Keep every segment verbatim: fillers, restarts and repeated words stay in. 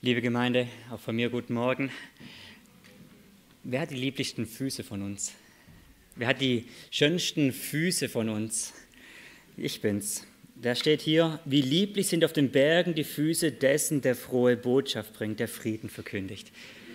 Liebe Gemeinde, auch von mir guten Morgen. Wer hat die lieblichsten Füße von uns? Wer hat die schönsten Füße von uns? Ich bin's. Wer steht hier? Wie lieblich sind auf den Bergen die Füße dessen, der frohe Botschaft bringt, der Frieden verkündigt.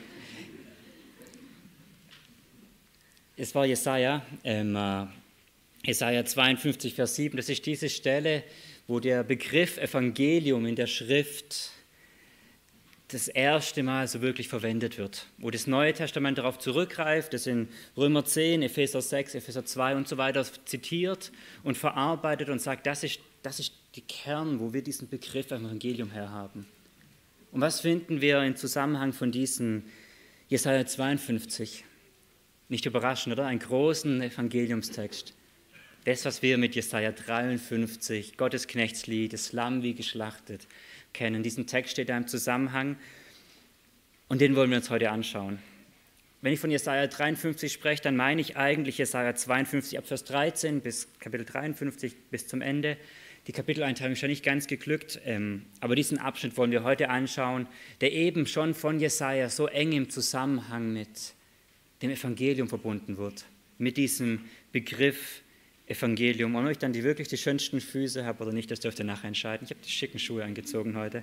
Es war Jesaja, ähm, äh, Jesaja zweiundfünfzig, Vers sieben. Das ist diese Stelle, wo der Begriff Evangelium in der Schrift das erste Mal so wirklich verwendet wird, wo das Neue Testament darauf zurückgreift, das in Römer zehn, Epheser sechs, Epheser zwei und so weiter zitiert und verarbeitet und sagt, das ist, das ist der Kern, wo wir diesen Begriff Evangelium herhaben. Und was finden wir im Zusammenhang von diesem Jesaja zweiundfünfzig? Nicht überraschend, oder? Einen großen Evangeliumstext. Das, was wir mit Jesaja dreiundfünfzig, Gottes Knechtslied, das Lamm wie geschlachtet, kennen. Diesen Text steht da im Zusammenhang und den wollen wir uns heute anschauen. Wenn ich von Jesaja dreiundfünfzig spreche, dann meine ich eigentlich Jesaja zweiundfünfzig ab Vers dreizehn bis Kapitel dreiundfünfzig bis zum Ende. Die Kapiteleinteilung ist ja nicht ganz geglückt, ähm, aber diesen Abschnitt wollen wir heute anschauen, der eben schon von Jesaja so eng im Zusammenhang mit dem Evangelium verbunden wird, mit diesem Begriff Evangelium. Und ob ich dann die wirklich die schönsten Füße habe oder nicht, das dürft ihr nachher entscheiden. Ich habe die schicken Schuhe angezogen heute.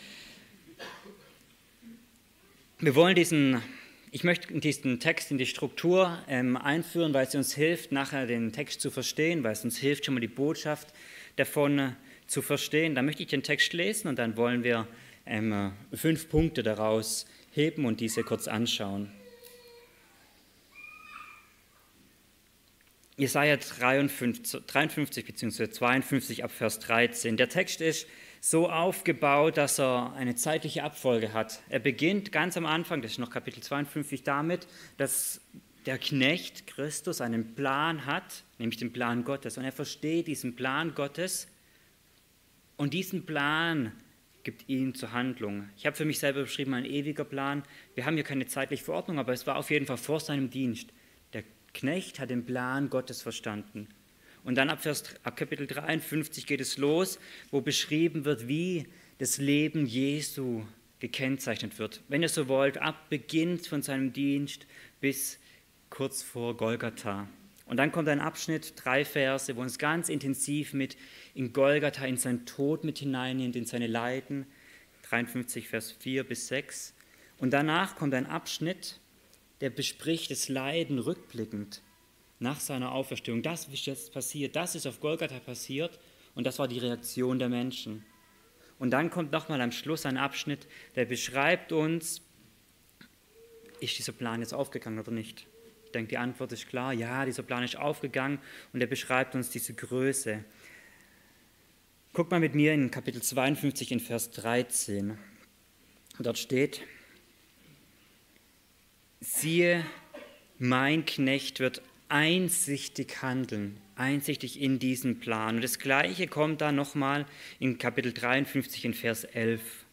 Wir wollen diesen, ich möchte diesen Text in die Struktur ähm, einführen, weil es uns hilft, nachher den Text zu verstehen, weil es uns hilft, schon mal die Botschaft davon äh, zu verstehen. Dann möchte ich den Text lesen und dann wollen wir ähm, fünf Punkte daraus heben und diese kurz anschauen. Jesaja dreiundfünfzig bzw. zweiundfünfzig ab Vers dreizehn. Der Text ist so aufgebaut, dass er eine zeitliche Abfolge hat. Er beginnt ganz am Anfang, das ist noch Kapitel zweiundfünfzig, damit, dass der Knecht Christus einen Plan hat, nämlich den Plan Gottes. Und er versteht diesen Plan Gottes und diesen Plan gibt ihn zur Handlung. Ich habe für mich selber beschrieben, ein ewiger Plan. Wir haben hier keine zeitliche Verordnung, aber es war auf jeden Fall vor seinem Dienst. Der Knecht hat den Plan Gottes verstanden. Und dann ab, Vers, ab Kapitel dreiundfünfzig geht es los, wo beschrieben wird, wie das Leben Jesu gekennzeichnet wird. Wenn ihr so wollt, ab Beginn von seinem Dienst bis kurz vor Golgatha. Und dann kommt ein Abschnitt, drei Verse, wo uns ganz intensiv mit in Golgatha, in seinen Tod mit hineinnimmt, in seine Leiden. dreiundfünfzig, Vers vier bis sechs. Und danach kommt ein Abschnitt, der bespricht das Leiden rückblickend nach seiner Auferstehung. Das ist jetzt passiert, das ist auf Golgatha passiert und das war die Reaktion der Menschen. Und dann kommt nochmal am Schluss ein Abschnitt, der beschreibt uns, ist dieser Plan jetzt aufgegangen oder nicht? Ich denke, die Antwort ist klar, ja, dieser Plan ist aufgegangen und er beschreibt uns diese Größe. Guck mal mit mir in Kapitel zweiundfünfzig in Vers dreizehn. Dort steht: Siehe, mein Knecht wird einsichtig handeln, einsichtig in diesem Plan. Und das Gleiche kommt da nochmal in Kapitel dreiundfünfzig in Vers elf.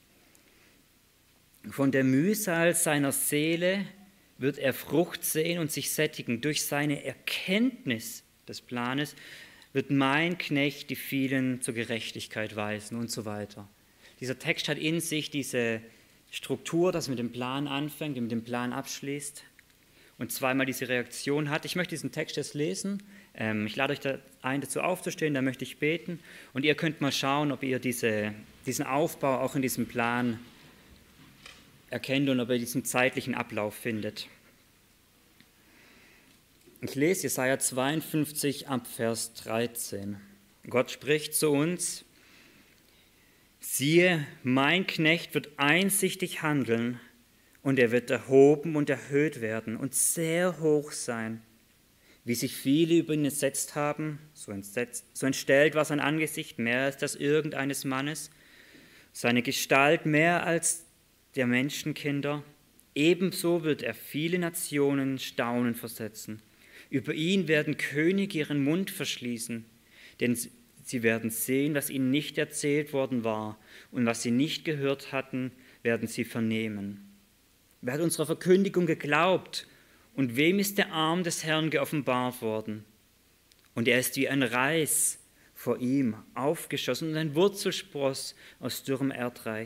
Von der Mühsal seiner Seele wird er Frucht sehen und sich sättigen. Durch seine Erkenntnis des Planes wird mein Knecht die vielen zur Gerechtigkeit weisen und so weiter. Dieser Text hat in sich diese Struktur, das mit dem Plan anfängt, mit dem Plan abschließt und zweimal diese Reaktion hat. Ich möchte diesen Text jetzt lesen. Ich lade euch da ein, dazu aufzustehen, da möchte ich beten. Und ihr könnt mal schauen, ob ihr diese, diesen Aufbau auch in diesem Plan erkennt und ob ihr diesen zeitlichen Ablauf findet. Ich lese Jesaja zweiundfünfzig ab Vers dreizehn. Gott spricht zu uns: Siehe, mein Knecht wird einsichtig handeln, und er wird erhoben und erhöht werden und sehr hoch sein. Wie sich viele über ihn entsetzt haben, so, entsetzt, so entstellt war sein Angesicht mehr als das irgendeines Mannes, seine Gestalt mehr als der Menschenkinder. Ebenso wird er viele Nationen Staunen versetzen. Über ihn werden Könige ihren Mund verschließen, denn sie werden sehen, was ihnen nicht erzählt worden war, und was sie nicht gehört hatten, werden sie vernehmen. Wer hat unserer Verkündigung geglaubt, und wem ist der Arm des Herrn geoffenbart worden? Und er ist wie ein Reis vor ihm aufgeschossen und ein Wurzelspross aus dürrem Erdreich.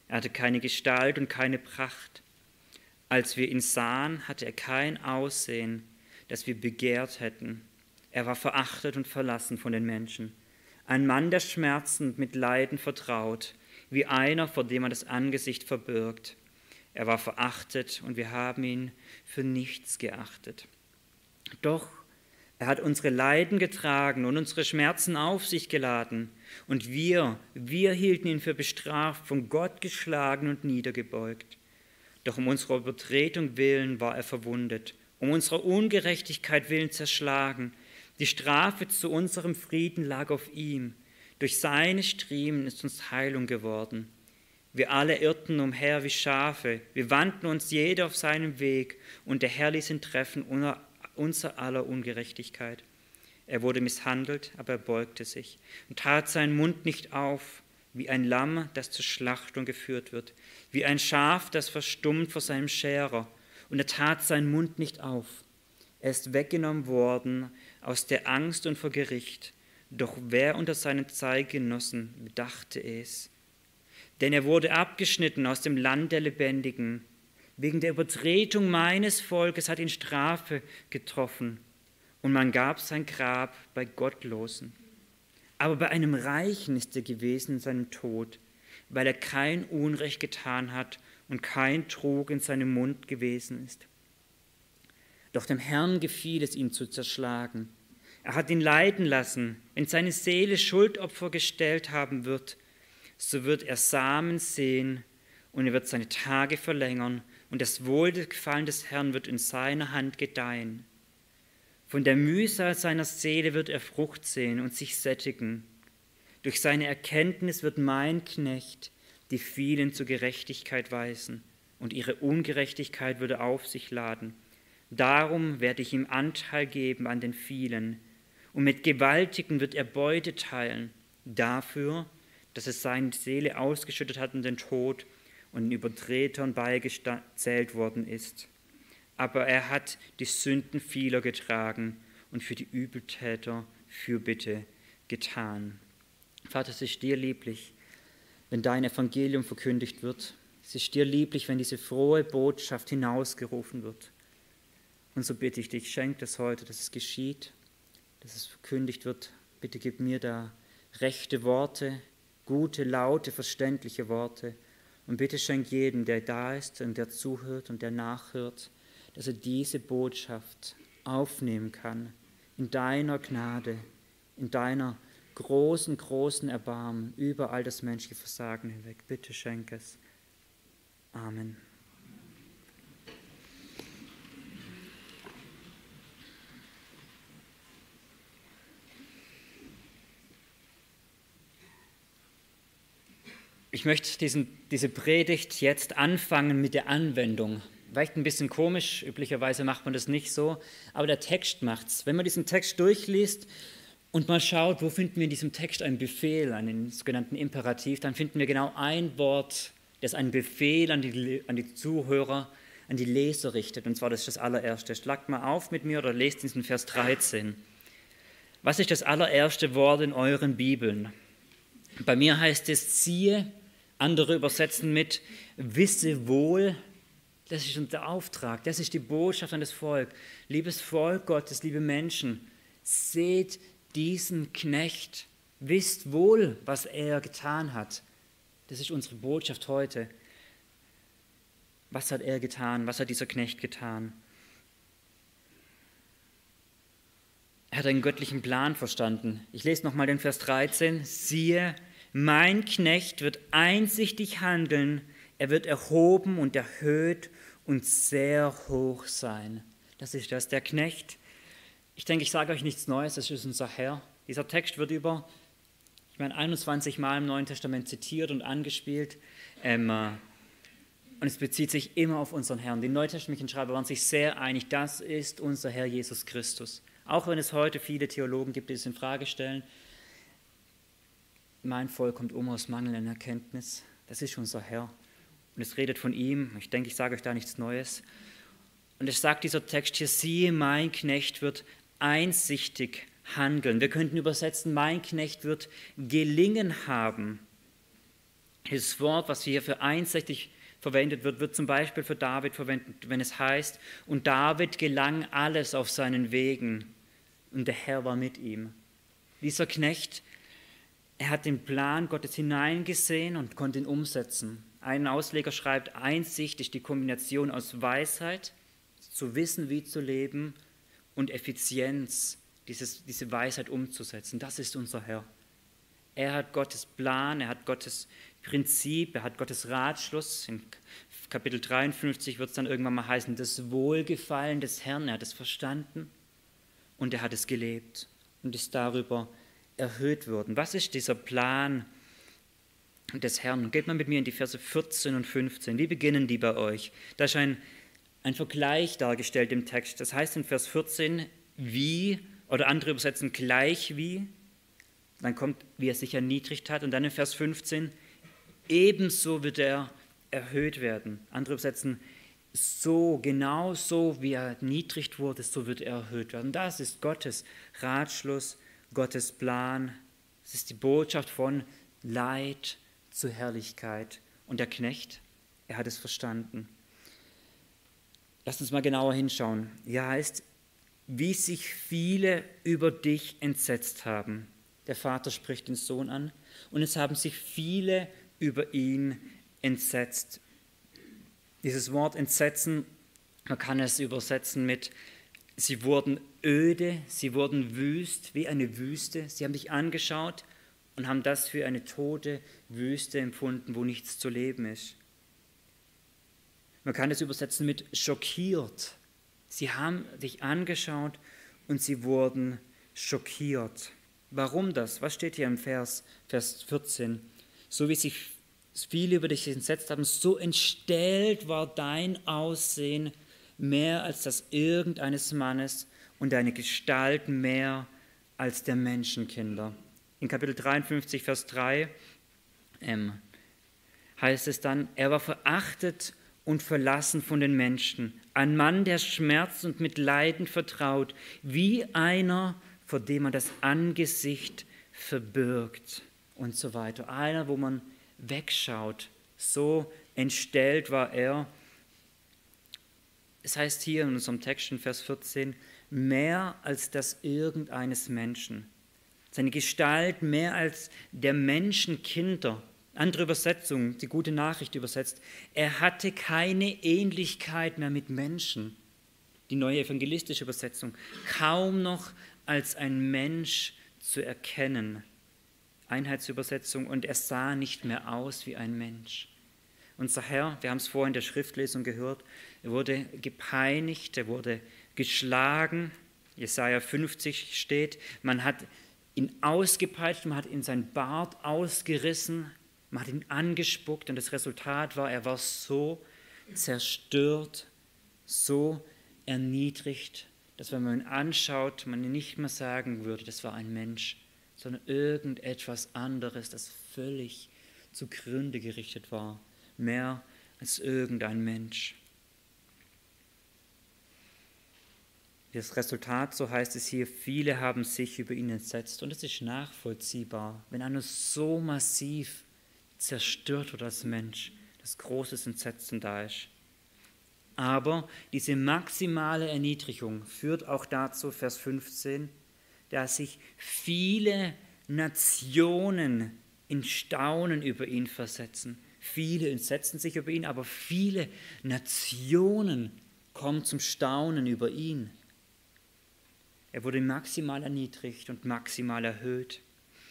Er hatte keine Gestalt und keine Pracht. Als wir ihn sahen, hatte er kein Aussehen, das wir begehrt hätten. Er war verachtet und verlassen von den Menschen. Ein Mann der Schmerzen und mit Leiden vertraut, wie einer, vor dem man das Angesicht verbirgt. Er war verachtet und wir haben ihn für nichts geachtet. Doch er hat unsere Leiden getragen und unsere Schmerzen auf sich geladen. Und wir, wir hielten ihn für bestraft, von Gott geschlagen und niedergebeugt. Doch um unserer Übertretung willen war er verwundet, um unserer Ungerechtigkeit willen zerschlagen. Die Strafe zu unserem Frieden lag auf ihm. Durch seine Striemen ist uns Heilung geworden. Wir alle irrten umher wie Schafe, wir wandten uns jeder auf seinem Weg, und der Herr ließ ihn treffen unser aller Ungerechtigkeit. Er wurde misshandelt, aber er beugte sich und tat seinen Mund nicht auf, wie ein Lamm, das zur Schlachtung geführt wird, wie ein Schaf, das verstummt vor seinem Scherer, und er tat seinen Mund nicht auf. Er ist weggenommen worden aus der Angst und vor Gericht, doch wer unter seinen Zeitgenossen bedachte es? Denn er wurde abgeschnitten aus dem Land der Lebendigen. Wegen der Übertretung meines Volkes hat ihn Strafe getroffen, und man gab sein Grab bei Gottlosen. Aber bei einem Reichen ist er gewesen in seinem Tod, weil er kein Unrecht getan hat und kein Trug in seinem Mund gewesen ist. Doch dem Herrn gefiel es, ihn zu zerschlagen. Er hat ihn leiden lassen. Wenn seine Seele Schuldopfer gestellt haben wird, so wird er Samen sehen und er wird seine Tage verlängern und das Wohlgefallen des Herrn wird in seiner Hand gedeihen. Von der Mühsal seiner Seele wird er Frucht sehen und sich sättigen. Durch seine Erkenntnis wird mein Knecht die vielen zur Gerechtigkeit weisen und ihre Ungerechtigkeit würde auf sich laden. Darum werde ich ihm Anteil geben an den vielen und mit Gewaltigen wird er Beute teilen, dafür, dass es seine Seele ausgeschüttet hat in den Tod und den Übertretern beigezählt worden ist. Aber er hat die Sünden vieler getragen und für die Übeltäter Fürbitte getan. Vater, es ist dir lieblich, wenn dein Evangelium verkündigt wird. Es ist dir lieblich, wenn diese frohe Botschaft hinausgerufen wird. Und so bitte ich dich, schenk das heute, dass es geschieht, dass es verkündigt wird. Bitte gib mir da rechte Worte, gute, laute, verständliche Worte. Und bitte schenk jedem, der da ist und der zuhört und der nachhört, dass er diese Botschaft aufnehmen kann, in deiner Gnade, in deiner großen, großen Erbarmen über all das menschliche Versagen hinweg. Bitte schenk es. Amen. Ich möchte diesen, diese Predigt jetzt anfangen mit der Anwendung. Vielleicht ein bisschen komisch, üblicherweise macht man das nicht so, aber der Text macht's. Wenn man diesen Text durchliest und mal schaut, wo finden wir in diesem Text einen Befehl, einen sogenannten Imperativ, dann finden wir genau ein Wort, das einen Befehl an die, an die Zuhörer, an die Leser richtet. Und zwar das ist das allererste. Schlagt mal auf mit mir oder lest diesen Vers dreizehn. Was ist das allererste Wort in euren Bibeln? Bei mir heißt es, siehe, andere übersetzen mit, wisse wohl. Das ist unser Auftrag, das ist die Botschaft an das Volk. Liebes Volk Gottes, liebe Menschen, seht diesen Knecht, wisst wohl, was er getan hat. Das ist unsere Botschaft heute. Was hat er getan? Was hat dieser Knecht getan? Er hat einen göttlichen Plan verstanden. Ich lese nochmal den Vers dreizehn. Siehe, mein Knecht wird einsichtig handeln, er wird erhoben und erhöht und sehr hoch sein. Das ist das, der Knecht. Ich denke, ich sage euch nichts Neues, das ist unser Herr. Dieser Text wird über, ich meine, einundzwanzig Mal im Neuen Testament zitiert und angespielt. Ähm, und es bezieht sich immer auf unseren Herrn. Die neutestamentlichen Schreiber waren sich sehr einig, das ist unser Herr Jesus Christus. Auch wenn es heute viele Theologen gibt, die es in Frage stellen. Mein Volk kommt um aus mangelnder Erkenntnis. Das ist unser Herr. Und es redet von ihm. Ich denke, ich sage euch da nichts Neues. Und es sagt dieser Text hier, siehe, mein Knecht wird einsichtig handeln. Wir könnten übersetzen, mein Knecht wird gelingen haben. Dieses Wort, was hier für einseitig verwendet wird, wird zum Beispiel für David verwendet, wenn es heißt, und David gelang alles auf seinen Wegen und der Herr war mit ihm. Dieser Knecht, er hat den Plan Gottes hineingesehen und konnte ihn umsetzen. Ein Ausleger schreibt, Einsicht ist die Kombination aus Weisheit, zu wissen, wie zu leben, und Effizienz, dieses, diese Weisheit umzusetzen. Das ist unser Herr. Er hat Gottes Plan, er hat Gottes Prinzip, er hat Gottes Ratschluss. In Kapitel dreiundfünfzig wird es dann irgendwann mal heißen, das Wohlgefallen des Herrn, er hat es verstanden und er hat es gelebt und ist darüber erhöht worden. Was ist dieser Plan des Herrn? Geht mal mit mir in die Verse vierzehn und fünfzehn. Wie beginnen die bei euch? Da ist ein, ein Vergleich dargestellt im Text. Das heißt in Vers vierzehn, wie, oder andere übersetzen gleich wie. Dann kommt, wie er sich erniedrigt hat. Und dann in Vers fünfzehn, ebenso wird er erhöht werden. Andere übersetzen, so, genau so, wie er erniedrigt wurde, so wird er erhöht werden. Das ist Gottes Ratschluss, Gottes Plan. Es ist die Botschaft von Leid zu Herrlichkeit. Und der Knecht, er hat es verstanden. Lasst uns mal genauer hinschauen. Hier heißt, wie sich viele über dich entsetzt haben. Der Vater spricht den Sohn an. Und es haben sich viele über ihn entsetzt. Dieses Wort entsetzen, man kann es übersetzen mit, sie wurden öde, sie wurden wüst, wie eine Wüste. Sie haben dich angeschaut und haben das für eine tote Wüste empfunden, wo nichts zu leben ist. Man kann es übersetzen mit schockiert. Sie haben dich angeschaut und sie wurden schockiert. Warum das? Was steht hier im Vers, Vers vierzehn? So wie sich viele über dich entsetzt haben, so entstellt war dein Aussehen mehr als das irgendeines Mannes und deine Gestalt mehr als der Menschenkinder. In Kapitel dreiundfünfzig, Vers drei ähm, heißt es dann, er war verachtet und verlassen von den Menschen, ein Mann, der Schmerz und mit Leiden vertraut, wie einer, vor dem man das Angesicht verbirgt und so weiter. Einer, wo man wegschaut. So entstellt war er. Es heißt hier in unserem Text in Vers vierzehn, mehr als das irgendeines Menschen. Seine Gestalt mehr als der Menschenkinder. Andere Übersetzung, die Gute Nachricht übersetzt, er hatte keine Ähnlichkeit mehr mit Menschen. Die neue evangelistische Übersetzung, kaum noch als ein Mensch zu erkennen. Einheitsübersetzung, und er sah nicht mehr aus wie ein Mensch. Unser Herr, wir haben es vorhin in der Schriftlesung gehört, er wurde gepeinigt, er wurde geschlagen. Jesaja fünfzig steht, man hat ihn ausgepeitscht, man hat ihn seinen Bart ausgerissen, man hat ihn angespuckt und das Resultat war, er war so zerstört, so erniedrigt, dass wenn man ihn anschaut, man nicht mehr sagen würde, das war ein Mensch, sondern irgendetwas anderes, das völlig zugrunde gerichtet war, mehr als irgendein Mensch. Das Resultat, so heißt es hier, viele haben sich über ihn entsetzt. Und es ist nachvollziehbar, wenn einer so massiv zerstört wird als Mensch, dass großes Entsetzen da ist. Aber diese maximale Erniedrigung führt auch dazu, Vers fünfzehn, dass sich viele Nationen in Staunen über ihn versetzen. Viele entsetzen sich über ihn, aber viele Nationen kommen zum Staunen über ihn. Er wurde maximal erniedrigt und maximal erhöht.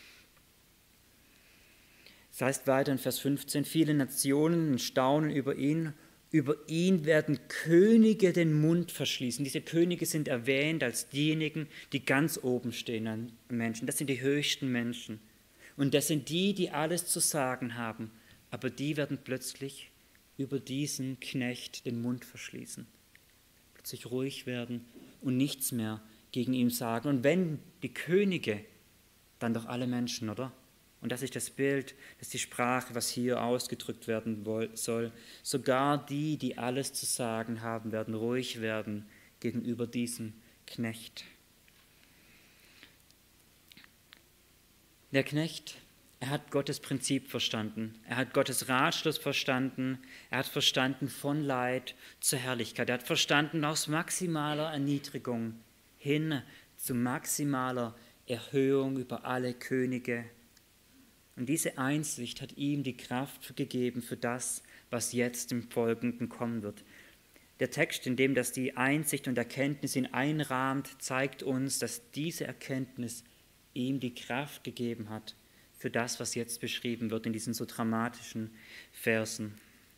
Das heißt weiter in Vers fünfzehn, viele Nationen staunen über ihn. Über ihn werden Könige den Mund verschließen. Diese Könige sind erwähnt als diejenigen, die ganz oben stehen an Menschen. Das sind die höchsten Menschen. Und das sind die, die alles zu sagen haben. Aber die werden plötzlich über diesen Knecht den Mund verschließen. Plötzlich ruhig werden und nichts mehr gegen ihn sagen. Und wenn die Könige, dann doch alle Menschen, oder? Und das ist das Bild, das ist die Sprache, was hier ausgedrückt werden soll. Sogar die, die alles zu sagen haben, werden ruhig werden gegenüber diesem Knecht. Der Knecht, Er hat Gottes Prinzip verstanden. Er hat Gottes Ratschluss verstanden. Er hat verstanden von Leid zur Herrlichkeit. Er hat verstanden aus maximaler Erniedrigung hin zu maximaler Erhöhung über alle Könige. Und diese Einsicht hat ihm die Kraft gegeben für das, was jetzt im Folgenden kommen wird. Der Text, in dem das die Einsicht und Erkenntnis ihn einrahmt, zeigt uns, dass diese Erkenntnis ihm die Kraft gegeben hat für das, was jetzt beschrieben wird in diesen so dramatischen Versen.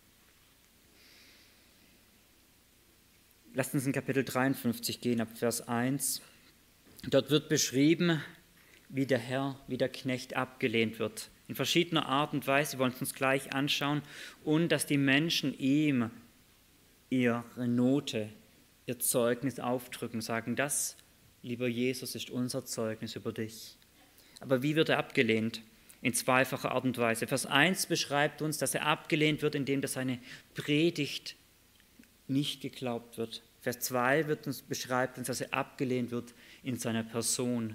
Lasst uns in Kapitel dreiundfünfzig gehen, ab Vers eins. Dort wird beschrieben, wie der Herr, wie der Knecht abgelehnt wird. In verschiedener Art und Weise, wir wollen es uns gleich anschauen, und dass die Menschen ihm ihre Note, ihr Zeugnis aufdrücken, sagen, das, lieber Jesus, ist unser Zeugnis über dich. Aber wie wird er abgelehnt? In zweifacher Art und Weise. Vers eins beschreibt uns, dass er abgelehnt wird, indem dass seine Predigt nicht geglaubt wird. Vers zwei wird uns, beschreibt uns, dass er abgelehnt wird in seiner Person.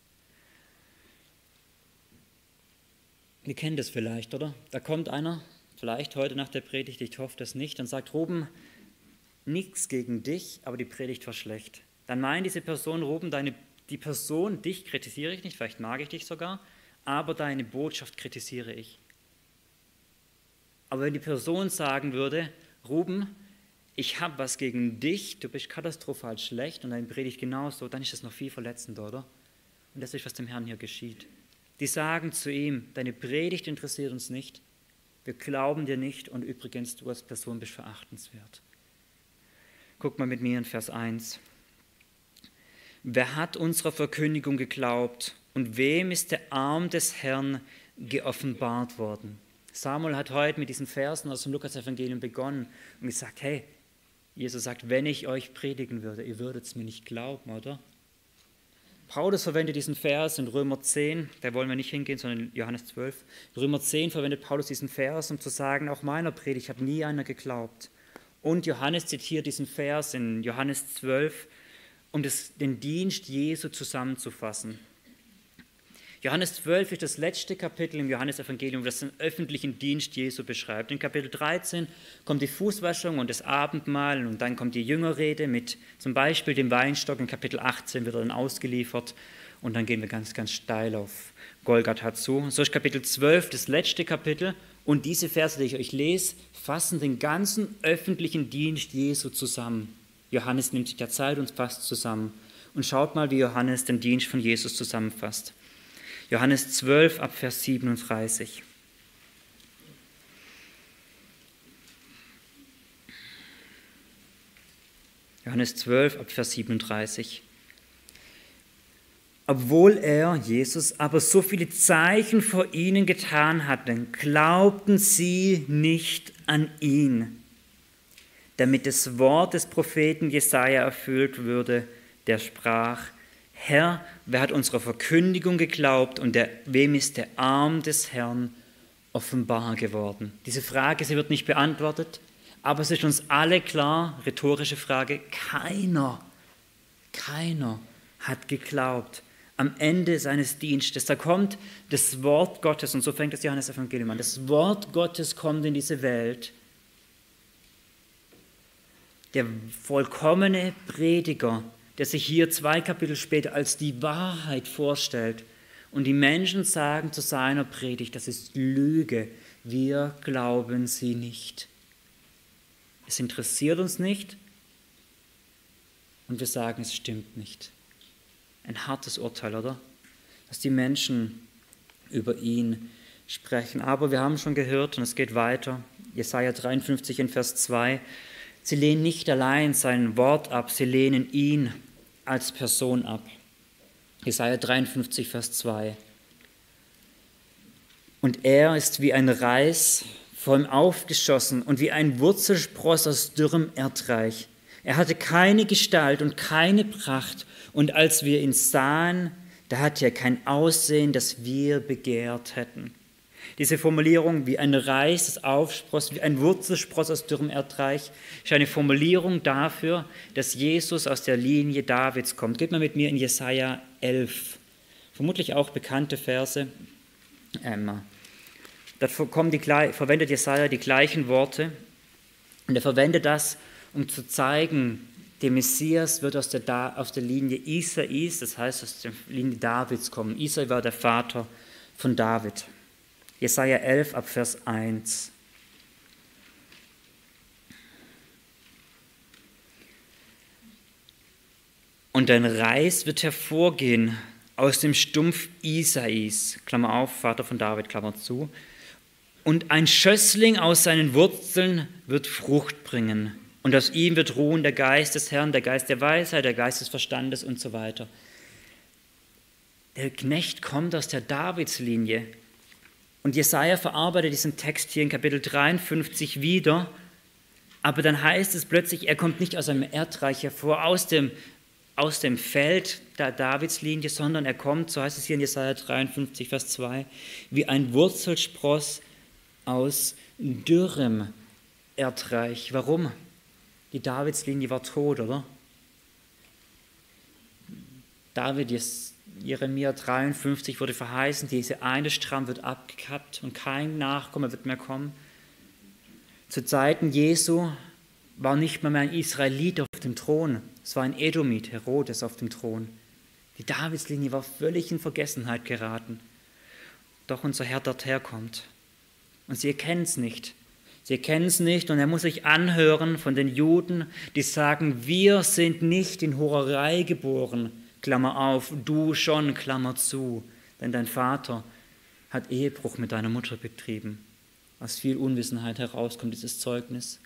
Wir kennen das vielleicht, oder? Da kommt einer, vielleicht heute nach der Predigt, ich hoffe das nicht, und sagt, Ruben, nichts gegen dich, aber die Predigt war schlecht. Dann meint diese Person, Ruben, deine, die Person, dich kritisiere ich nicht, vielleicht mag ich dich sogar, aber deine Botschaft kritisiere ich. Aber wenn die Person sagen würde, Ruben, ich habe was gegen dich, du bist katastrophal schlecht und deine Predigt genauso, dann ist das noch viel verletzender, oder? Und das ist, was dem Herrn hier geschieht. Die sagen zu ihm, deine Predigt interessiert uns nicht, wir glauben dir nicht und übrigens, du als Person bist verachtenswert. Guck mal mit mir in Vers eins. Wer hat unserer Verkündigung geglaubt und wem ist der Arm des Herrn geoffenbart worden? Samuel hat heute mit diesen Versen aus dem Lukas-Evangelium begonnen und gesagt, hey, Jesus sagt, wenn ich euch predigen würde, ihr würdet es mir nicht glauben, oder? Paulus verwendet diesen Vers in Römer zehn, da wollen wir nicht hingehen, sondern in Johannes zwölf. In Römer zehn verwendet Paulus diesen Vers, um zu sagen, auch meiner Predigt hat nie einer geglaubt. Und Johannes zitiert diesen Vers in Johannes zwölf, um das, den Dienst Jesu zusammenzufassen. Johannes zwölf ist das letzte Kapitel im Johannesevangelium, das den öffentlichen Dienst Jesu beschreibt. In Kapitel dreizehn kommt die Fußwaschung und das Abendmahl und dann kommt die Jüngerrede mit zum Beispiel dem Weinstock. In Kapitel achtzehn wird er dann ausgeliefert und dann gehen wir ganz, ganz steil auf Golgatha zu. So ist Kapitel zwölf das letzte Kapitel und diese Verse, die ich euch lese, fassen den ganzen öffentlichen Dienst Jesu zusammen. Johannes nimmt sich der Zeit und fasst zusammen. Und schaut mal, wie Johannes den Dienst von Jesus zusammenfasst. Johannes zwölf, ab Vers siebenunddreißig. Johannes zwölf, ab Vers siebenunddreißig. Obwohl er, Jesus, aber so viele Zeichen vor ihnen getan hatte, glaubten sie nicht an ihn, damit das Wort des Propheten Jesaja erfüllt würde, der sprach, Herr, wer hat unserer Verkündigung geglaubt und der, wem ist der Arm des Herrn offenbar geworden? Diese Frage, sie wird nicht beantwortet, aber es ist uns alle klar, rhetorische Frage, keiner, keiner hat geglaubt. Am Ende seines Dienstes, da kommt das Wort Gottes, und so fängt das Johannesevangelium an, das Wort Gottes kommt in diese Welt. Der vollkommene Prediger, der sich hier zwei Kapitel später als die Wahrheit vorstellt. Und die Menschen sagen zu seiner Predigt, das ist Lüge, wir glauben sie nicht. Es interessiert uns nicht und wir sagen, es stimmt nicht. Ein hartes Urteil, oder? Dass die Menschen über ihn sprechen. Aber wir haben schon gehört, und es geht weiter, Jesaja dreiundfünfzig in Vers zwei, sie lehnen nicht allein sein Wort ab, sie lehnen ihn als Person ab. Jesaja dreiundfünfzig, Vers zwei. Und er ist wie ein Reis vor ihm aufgeschossen und wie ein Wurzelspross aus dürrem Erdreich. Er hatte keine Gestalt und keine Pracht, und als wir ihn sahen, da hatte er kein Aussehen, das wir begehrt hätten. Diese Formulierung, wie ein Reis, das aufspross, wie ein Wurzelspross aus dürrem Erdreich, ist eine Formulierung dafür, dass Jesus aus der Linie Davids kommt. Geht mal mit mir in Jesaja elf, vermutlich auch bekannte Verse. Ähm, da kommen die, verwendet Jesaja die gleichen Worte und er verwendet das, um zu zeigen, der Messias wird aus der, aus der Linie Isais, das heißt aus der Linie Davids kommen. Isai war der Vater von David. Jesaja elf ab Vers eins. Und ein Reis wird hervorgehen aus dem Stumpf Isais, Klammer auf, Vater von David, Klammer zu, und ein Schössling aus seinen Wurzeln wird Frucht bringen. Und aus ihm wird ruhen der Geist des Herrn, der Geist der Weisheit, der Geist des Verstandes und so weiter. Der Knecht kommt aus der Davidslinie. Und Jesaja verarbeitet diesen Text hier in Kapitel dreiundfünfzig wieder. Aber dann heißt es plötzlich, er kommt nicht aus einem Erdreich hervor, aus dem, aus dem Feld der Davidslinie, sondern er kommt, so heißt es hier in Jesaja dreiundfünfzig, Vers zwei, wie ein Wurzelspross aus dürrem Erdreich. Warum? Die Davidslinie war tot, oder? David, Jeremia dreiundfünfzig wurde verheißen, diese eine Stamm wird abgekappt und kein Nachkomme wird mehr kommen. Zu Zeiten Jesu war nicht mehr, mehr ein Israelit auf dem Thron, es war ein Edomit, Herodes auf dem Thron. Die Davidslinie war völlig in Vergessenheit geraten. Doch unser Herr dort herkommt. Und sie erkennen es nicht. Sie erkennen es nicht und er muss sich anhören von den Juden, die sagen, wir sind nicht in Hurerei geboren, Klammer auf, du schon, Klammer zu, denn dein Vater hat Ehebruch mit deiner Mutter betrieben. Aus viel Unwissenheit herauskommt dieses Zeugnis.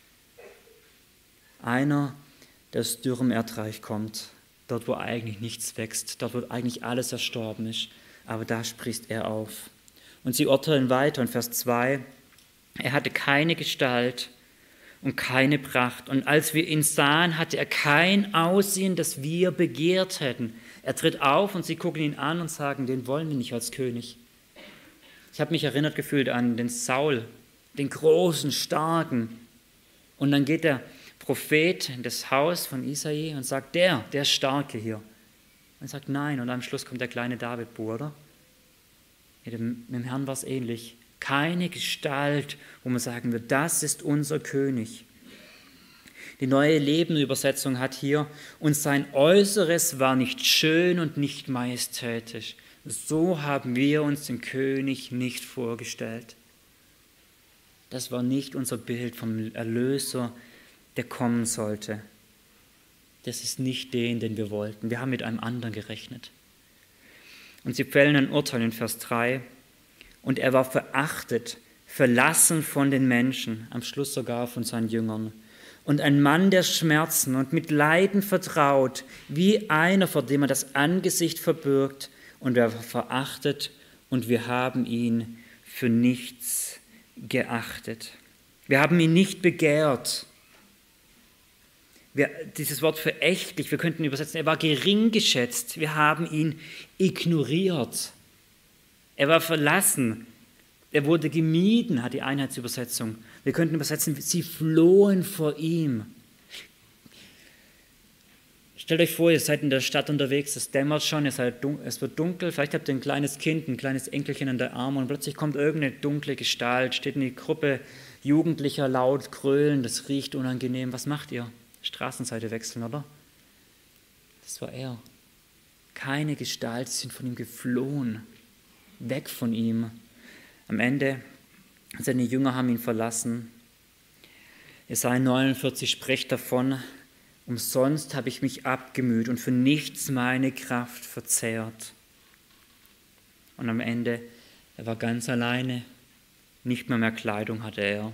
Einer, der aus dürrem Erdreich kommt, dort wo eigentlich nichts wächst, dort wo eigentlich alles erstorben ist, aber da spricht er auf. Und sie urteilen weiter in Vers zwei, er hatte keine Gestalt und keine Pracht. Und als wir ihn sahen, hatte er kein Aussehen, das wir begehrt hätten. Er tritt auf und sie gucken ihn an und sagen, den wollen wir nicht als König. Ich habe mich erinnert gefühlt an den Saul, den großen, starken. Und dann geht der Prophet in das Haus von Isai und sagt, der, der Starke hier. Und er sagt, nein. Und am Schluss kommt der kleine David-Bub, oder? Ja, dem, dem Herrn war es ähnlich. Keine Gestalt, wo man sagen wird, das ist unser König. Die Neue Leben-Übersetzung hat hier, und sein Äußeres war nicht schön und nicht majestätisch. So haben wir uns den König nicht vorgestellt. Das war nicht unser Bild vom Erlöser, der kommen sollte. Das ist nicht den, den wir wollten. Wir haben mit einem anderen gerechnet. Und sie fällen ein Urteil in Vers drei. Und er war verachtet, verlassen von den Menschen, am Schluss sogar von seinen Jüngern. Und ein Mann der Schmerzen und mit Leiden vertraut, wie einer, vor dem er das Angesicht verbirgt. Und er war verachtet und wir haben ihn für nichts geachtet. Wir haben ihn nicht begehrt. Wir, dieses Wort verächtlich, wir könnten übersetzen, er war gering geschätzt. Wir haben ihn ignoriert. Er war verlassen. Er wurde gemieden, hat die Einheitsübersetzung. Wir könnten übersetzen, sie flohen vor ihm. Stellt euch vor, ihr seid in der Stadt unterwegs, es dämmert schon, es wird dunkel, vielleicht habt ihr ein kleines Kind, ein kleines Enkelchen an der Arm und plötzlich kommt irgendeine dunkle Gestalt, steht in die Gruppe Jugendlicher laut grölen, das riecht unangenehm. Was macht ihr? Straßenseite wechseln, oder? Das war er. Keine Gestalt, sie sind von ihm geflohen. Weg von ihm. Am Ende, seine Jünger haben ihn verlassen. Jesaja neunundvierzig spricht davon, umsonst habe ich mich abgemüht und für nichts meine Kraft verzehrt. Und am Ende, er war ganz alleine, nicht mehr mehr Kleidung hatte er.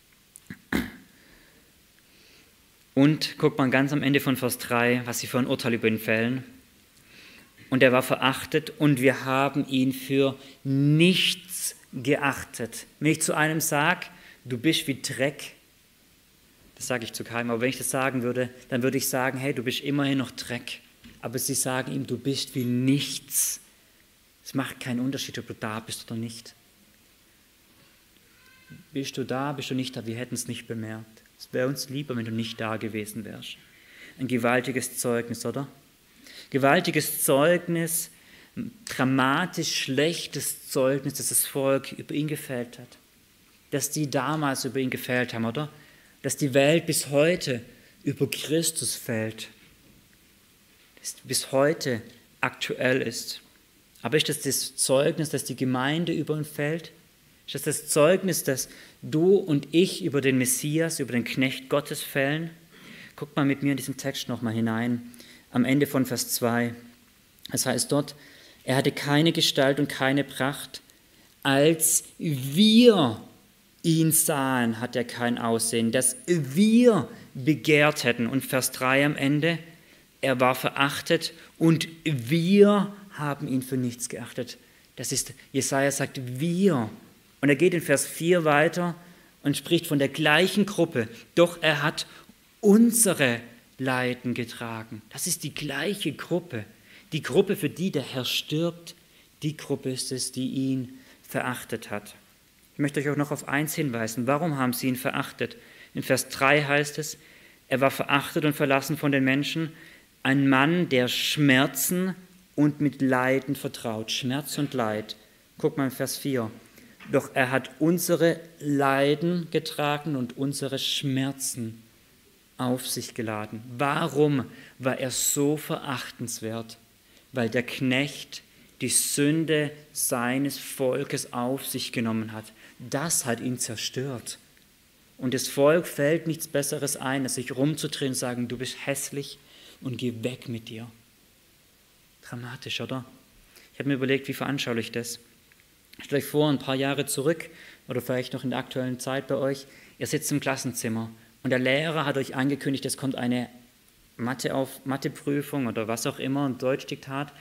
Und guckt man ganz am Ende von Vers drei, was sie für ein Urteil über ihn fällen. Und er war verachtet und wir haben ihn für nichts geachtet. Wenn ich zu einem sage, du bist wie Dreck, das sage ich zu keinem, aber wenn ich das sagen würde, dann würde ich sagen, hey, du bist immerhin noch Dreck. Aber sie sagen ihm, du bist wie nichts. Es macht keinen Unterschied, ob du da bist oder nicht. Bist du da, bist du nicht da, wir hätten es nicht bemerkt. Es wäre uns lieber, wenn du nicht da gewesen wärst. Ein gewaltiges Zeugnis, oder? Gewaltiges Zeugnis, dramatisch schlechtes Zeugnis, das das Volk über ihn gefällt hat. Dass die damals über ihn gefällt haben, oder? Dass die Welt bis heute über Christus fällt. Das bis heute aktuell ist. Aber ist das das Zeugnis, dass die Gemeinde über ihn fällt? Ist das das Zeugnis, dass du und ich über den Messias, über den Knecht Gottes fällen? Guck mal mit mir in diesen Text nochmal hinein, am Ende von Vers zwei. Es heißt dort, er hatte keine Gestalt und keine Pracht. Als wir ihn sahen, hat er kein Aussehen, das wir begehrt hätten. Und Vers drei am Ende, er war verachtet und wir haben ihn für nichts geachtet. Das ist, Jesaja sagt wir. Und er geht in Vers vier weiter und spricht von der gleichen Gruppe. Doch er hat unsere Leiden getragen. Das ist die gleiche Gruppe. Die Gruppe, für die der Herr stirbt, die Gruppe ist es, die ihn verachtet hat. Ich möchte euch auch noch auf eins hinweisen. Warum haben sie ihn verachtet? In Vers drei heißt es, er war verachtet und verlassen von den Menschen, ein Mann, der Schmerzen und mit Leiden vertraut. Schmerz und Leid. Guck mal in Vers vier. Doch er hat unsere Leiden getragen und unsere Schmerzen auf sich geladen. Warum war er so verachtenswert? Weil der Knecht die Sünde seines Volkes auf sich genommen hat. Das hat ihn zerstört. Und das Volk fällt nichts Besseres ein, als sich rumzudrehen und sagen, du bist hässlich und geh weg mit dir. Dramatisch, oder? Ich habe mir überlegt, wie veranschauliche ich das? Stellt euch vor, ein paar Jahre zurück oder vielleicht noch in der aktuellen Zeit bei euch, ihr sitzt im Klassenzimmer und der Lehrer hat euch angekündigt, es kommt eine Mathe auf, Matheprüfung oder was auch immer, ein Deutschdiktat.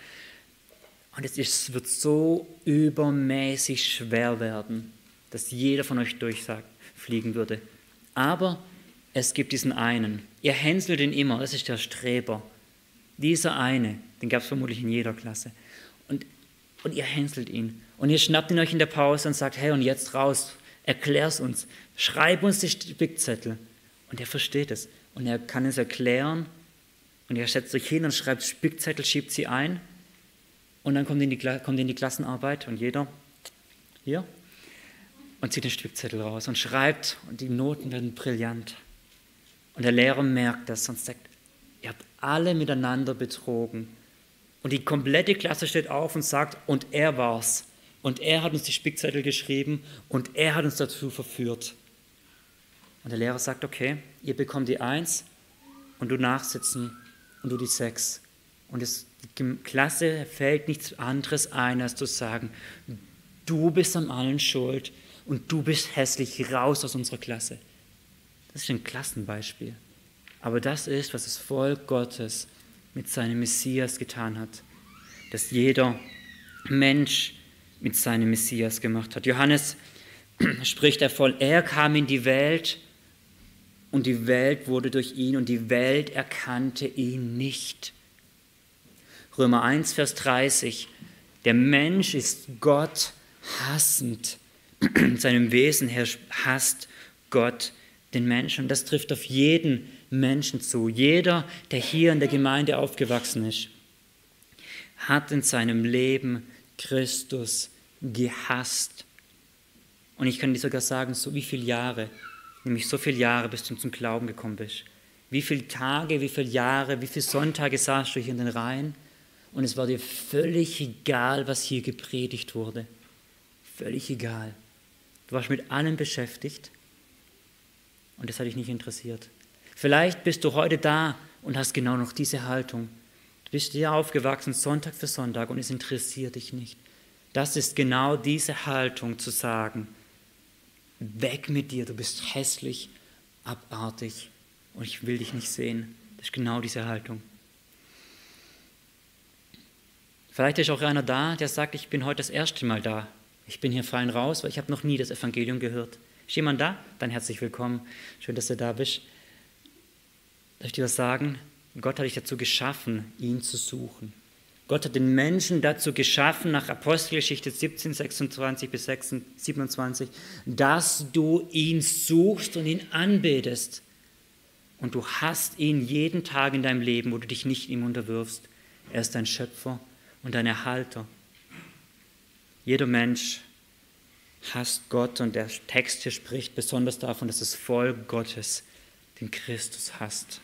Und es ist, wird so übermäßig schwer werden, dass jeder von euch durchfliegen würde. Aber es gibt diesen einen. Ihr hänselt ihn immer, das ist der Streber. Dieser eine, den gab es vermutlich in jeder Klasse. Und, und ihr hänselt ihn. Und ihr schnappt ihn euch in der Pause und sagt, hey, und jetzt raus, erklär's uns. Schreib uns die Spickzettel. Und er versteht es. Und er kann es erklären. Und er setzt sich hin und schreibt Spickzettel, schiebt sie ein. Und dann kommt in die, kommt in die Klassenarbeit und jeder hier und zieht den Spickzettel raus und schreibt und die Noten werden brillant. Und der Lehrer merkt das und sagt, ihr habt alle miteinander betrogen. Und die komplette Klasse steht auf und sagt, und er war's. Und er hat uns die Spickzettel geschrieben und er hat uns dazu verführt. Und der Lehrer sagt, okay, ihr bekommt die Eins und du nachsitzen und du die Sechs. Und es, die Klasse fällt nichts anderes ein, als zu sagen, du bist an allen schuld und du bist hässlich, raus aus unserer Klasse. Das ist ein Klassenbeispiel. Aber das ist, was das Volk Gottes mit seinem Messias getan hat. Dass jeder Mensch mit seinem Messias gemacht hat. Johannes spricht davon, er kam in die Welt und die Welt wurde durch ihn und die Welt erkannte ihn nicht. Römer eins, Vers dreißig. Der Mensch ist Gott hassend. In seinem Wesen her hasst Gott den Menschen. Und das trifft auf jeden Menschen zu. Jeder, der hier in der Gemeinde aufgewachsen ist, hat in seinem Leben Christus gehasst. Und ich kann dir sogar sagen, so wie viele Jahre, nämlich so viele Jahre, bis du zum Glauben gekommen bist. Wie viele Tage, wie viele Jahre, wie viele Sonntage saßt du hier in den Reihen und es war dir völlig egal, was hier gepredigt wurde. Völlig egal. Du warst mit allem beschäftigt und das hat dich nicht interessiert. Vielleicht bist du heute da und hast genau noch diese Haltung. Du bist hier aufgewachsen, Sonntag für Sonntag, und es interessiert dich nicht. Das ist genau diese Haltung, zu sagen, weg mit dir, du bist hässlich, abartig und ich will dich nicht sehen. Das ist genau diese Haltung. Vielleicht ist auch einer da, der sagt, ich bin heute das erste Mal da. Ich bin hier fein raus, weil ich habe noch nie das Evangelium gehört. Ist jemand da? Dann herzlich willkommen. Schön, dass du da bist. Darf ich dir was sagen? Gott hat dich dazu geschaffen, ihn zu suchen. Gott hat den Menschen dazu geschaffen, nach Apostelgeschichte siebzehn, sechsundzwanzig bis siebenundzwanzig, dass du ihn suchst und ihn anbetest. Und du hast ihn jeden Tag in deinem Leben, wo du dich nicht ihm unterwirfst. Er ist dein Schöpfer und ein Erhalter. Jeder Mensch hasst Gott und der Text hier spricht besonders davon, dass das Volk Gottes den Christus hasst.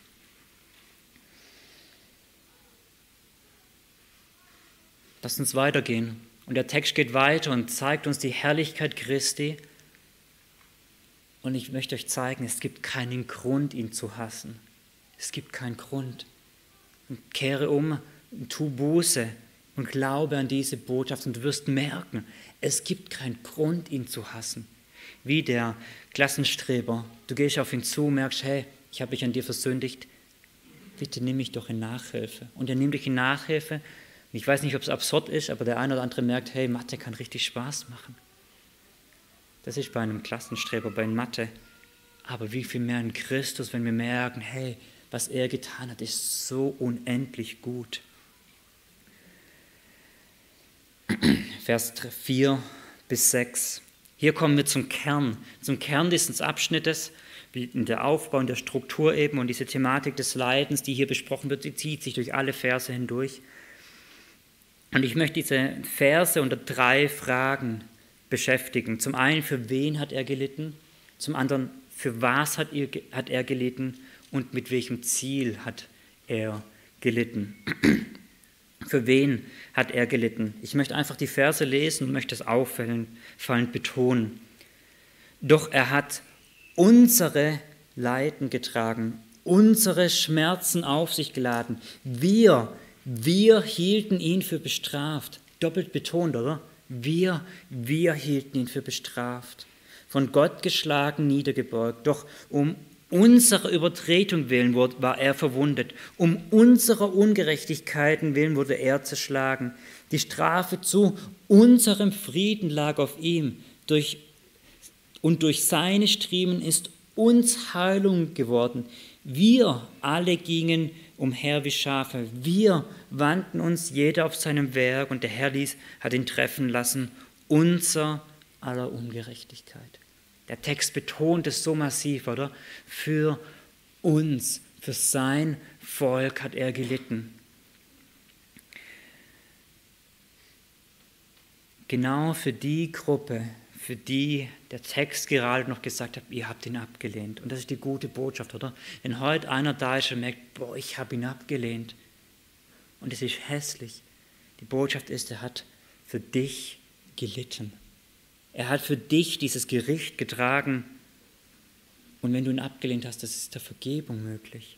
Lass uns weitergehen. Und der Text geht weiter und zeigt uns die Herrlichkeit Christi. Und ich möchte euch zeigen, es gibt keinen Grund, ihn zu hassen. Es gibt keinen Grund. Und kehre um und tu Buße und glaube an diese Botschaft und du wirst merken, es gibt keinen Grund, ihn zu hassen. Wie der Klassenstreber. Du gehst auf ihn zu, merkst, hey, ich habe mich an dir versündigt. Bitte nimm mich doch in Nachhilfe. Und er nimmt dich in Nachhilfe. Ich weiß nicht, ob es absurd ist, aber der eine oder andere merkt, hey, Mathe kann richtig Spaß machen. Das ist bei einem Klassenstreber, bei Mathe. Aber wie viel mehr in Christus, wenn wir merken, hey, was er getan hat, ist so unendlich gut. Vers vier bis sechs. Hier kommen wir zum Kern, zum Kern dieses Abschnittes, wie in der Aufbau und der Struktur eben und diese Thematik des Leidens, die hier besprochen wird, die zieht sich durch alle Verse hindurch. Und ich möchte diese Verse unter drei Fragen beschäftigen. Zum einen, für wen hat er gelitten? Zum anderen, für was hat er gelitten? Und mit welchem Ziel hat er gelitten? Für wen hat er gelitten? Ich möchte einfach die Verse lesen und möchte es auffallend betonen. Doch er hat unsere Leiden getragen, unsere Schmerzen auf sich geladen. Wir Wir hielten ihn für bestraft. Doppelt betont, oder? Wir, wir hielten ihn für bestraft. Von Gott geschlagen, niedergebeugt. Doch um unserer Übertretung willen war er verwundet. Um unserer Ungerechtigkeiten willen wurde er zerschlagen. Die Strafe zu unserem Frieden lag auf ihm. Durch, und durch seine Striemen ist uns Heilung geworden. Wir alle gingen umher wie Schafe. Wir wandten uns jeder auf seinem Werk und der Herr ließ, hat ihn treffen lassen, unser aller Ungerechtigkeit. Der Text betont es so massiv, oder? Für uns, für sein Volk hat er gelitten. Genau für die Gruppe, für die der Text gerade noch gesagt hat, ihr habt ihn abgelehnt. Und das ist die gute Botschaft, oder? Wenn heute einer da ist und merkt, boah, ich habe ihn abgelehnt. Und es ist hässlich. Die Botschaft ist, er hat für dich gelitten. Er hat für dich dieses Gericht getragen. Und wenn du ihn abgelehnt hast, das ist der Vergebung möglich.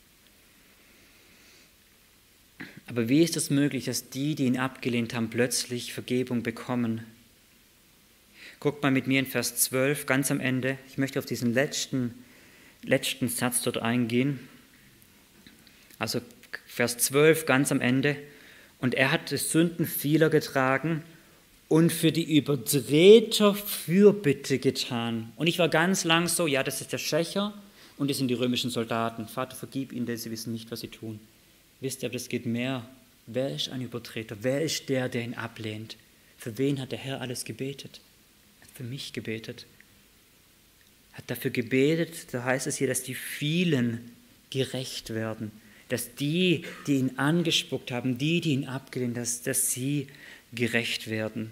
Aber wie ist es möglich, dass die, die ihn abgelehnt haben, plötzlich Vergebung bekommen? Guckt mal mit mir in Vers zwölf, ganz am Ende. Ich möchte auf diesen letzten, letzten Satz dort eingehen. Also Vers zwölf, ganz am Ende. Und er hat die Sünden vieler getragen und für die Übertreter Fürbitte getan. Und ich war ganz lang so, ja, das ist der Schächer und das sind die römischen Soldaten. Vater, vergib ihnen, denn sie wissen nicht, was sie tun. Wisst ihr, aber das geht mehr. Wer ist ein Übertreter? Wer ist der, der ihn ablehnt? Für wen hat der Herr alles gebetet? Für mich gebetet. Hat dafür gebetet, da heißt es hier, dass die vielen gerecht werden. Dass die, die ihn angespuckt haben, die, die ihn abgelehnt haben, dass, dass sie gerecht werden.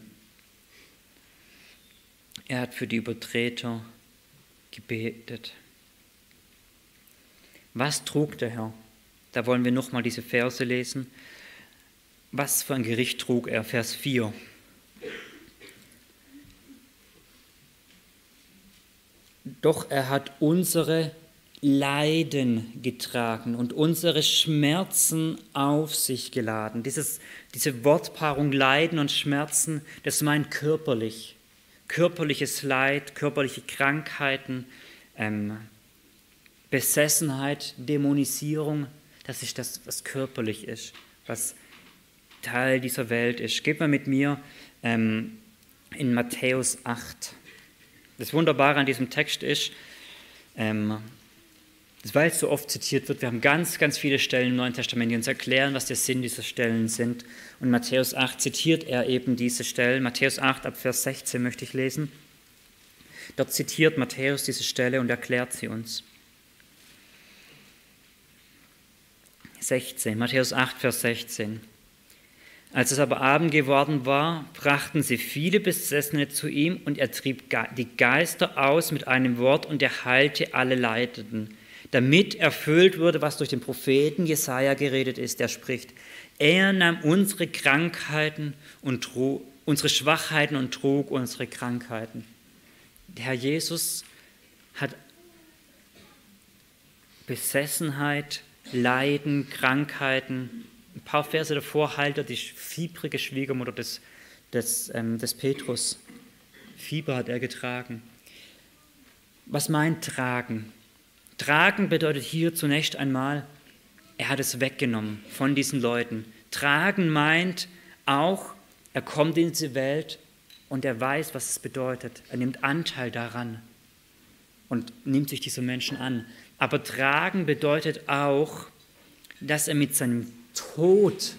Er hat für die Übertreter gebetet. Was trug der Herr? Da wollen wir nochmal diese Verse lesen. Was für ein Gericht trug er? Vers vier. Doch er hat unsere Leiden getragen und unsere Schmerzen auf sich geladen. Dieses, diese Wortpaarung Leiden und Schmerzen, das meint körperlich. Körperliches Leid, körperliche Krankheiten, ähm, Besessenheit, Dämonisierung, das ist das, was körperlich ist, was Teil dieser Welt ist. Geht mal mit mir ähm, in Matthäus acht. Das Wunderbare an diesem Text ist, ähm, weil es so oft zitiert wird, wir haben ganz, ganz viele Stellen im Neuen Testament, die uns erklären, was der Sinn dieser Stellen sind. Und in Matthäus acht zitiert er eben diese Stellen. Matthäus acht ab Vers sechzehn möchte ich lesen. Dort zitiert Matthäus diese Stelle und erklärt sie uns. sechzehn, Matthäus acht, Vers sechzehn. Als es aber Abend geworden war, brachten sie viele Besessene zu ihm und er trieb die Geister aus mit einem Wort und er heilte alle Leidenden, damit erfüllt wurde, was durch den Propheten Jesaja geredet ist, der spricht: Er nahm unsere Krankheiten und trug, unsere Schwachheiten und trug unsere Krankheiten. Der Herr Jesus hat Besessenheit, Leiden, Krankheiten. Ein paar Verse davor heilt er die fiebrige Schwiegermutter des, des, ähm, des Petrus. Fieber hat er getragen. Was meint tragen? Tragen bedeutet hier zunächst einmal, er hat es weggenommen von diesen Leuten. Tragen meint auch, er kommt in diese Welt und er weiß, was es bedeutet. Er nimmt Anteil daran und nimmt sich diese Menschen an. Aber tragen bedeutet auch, dass er mit seinem Tod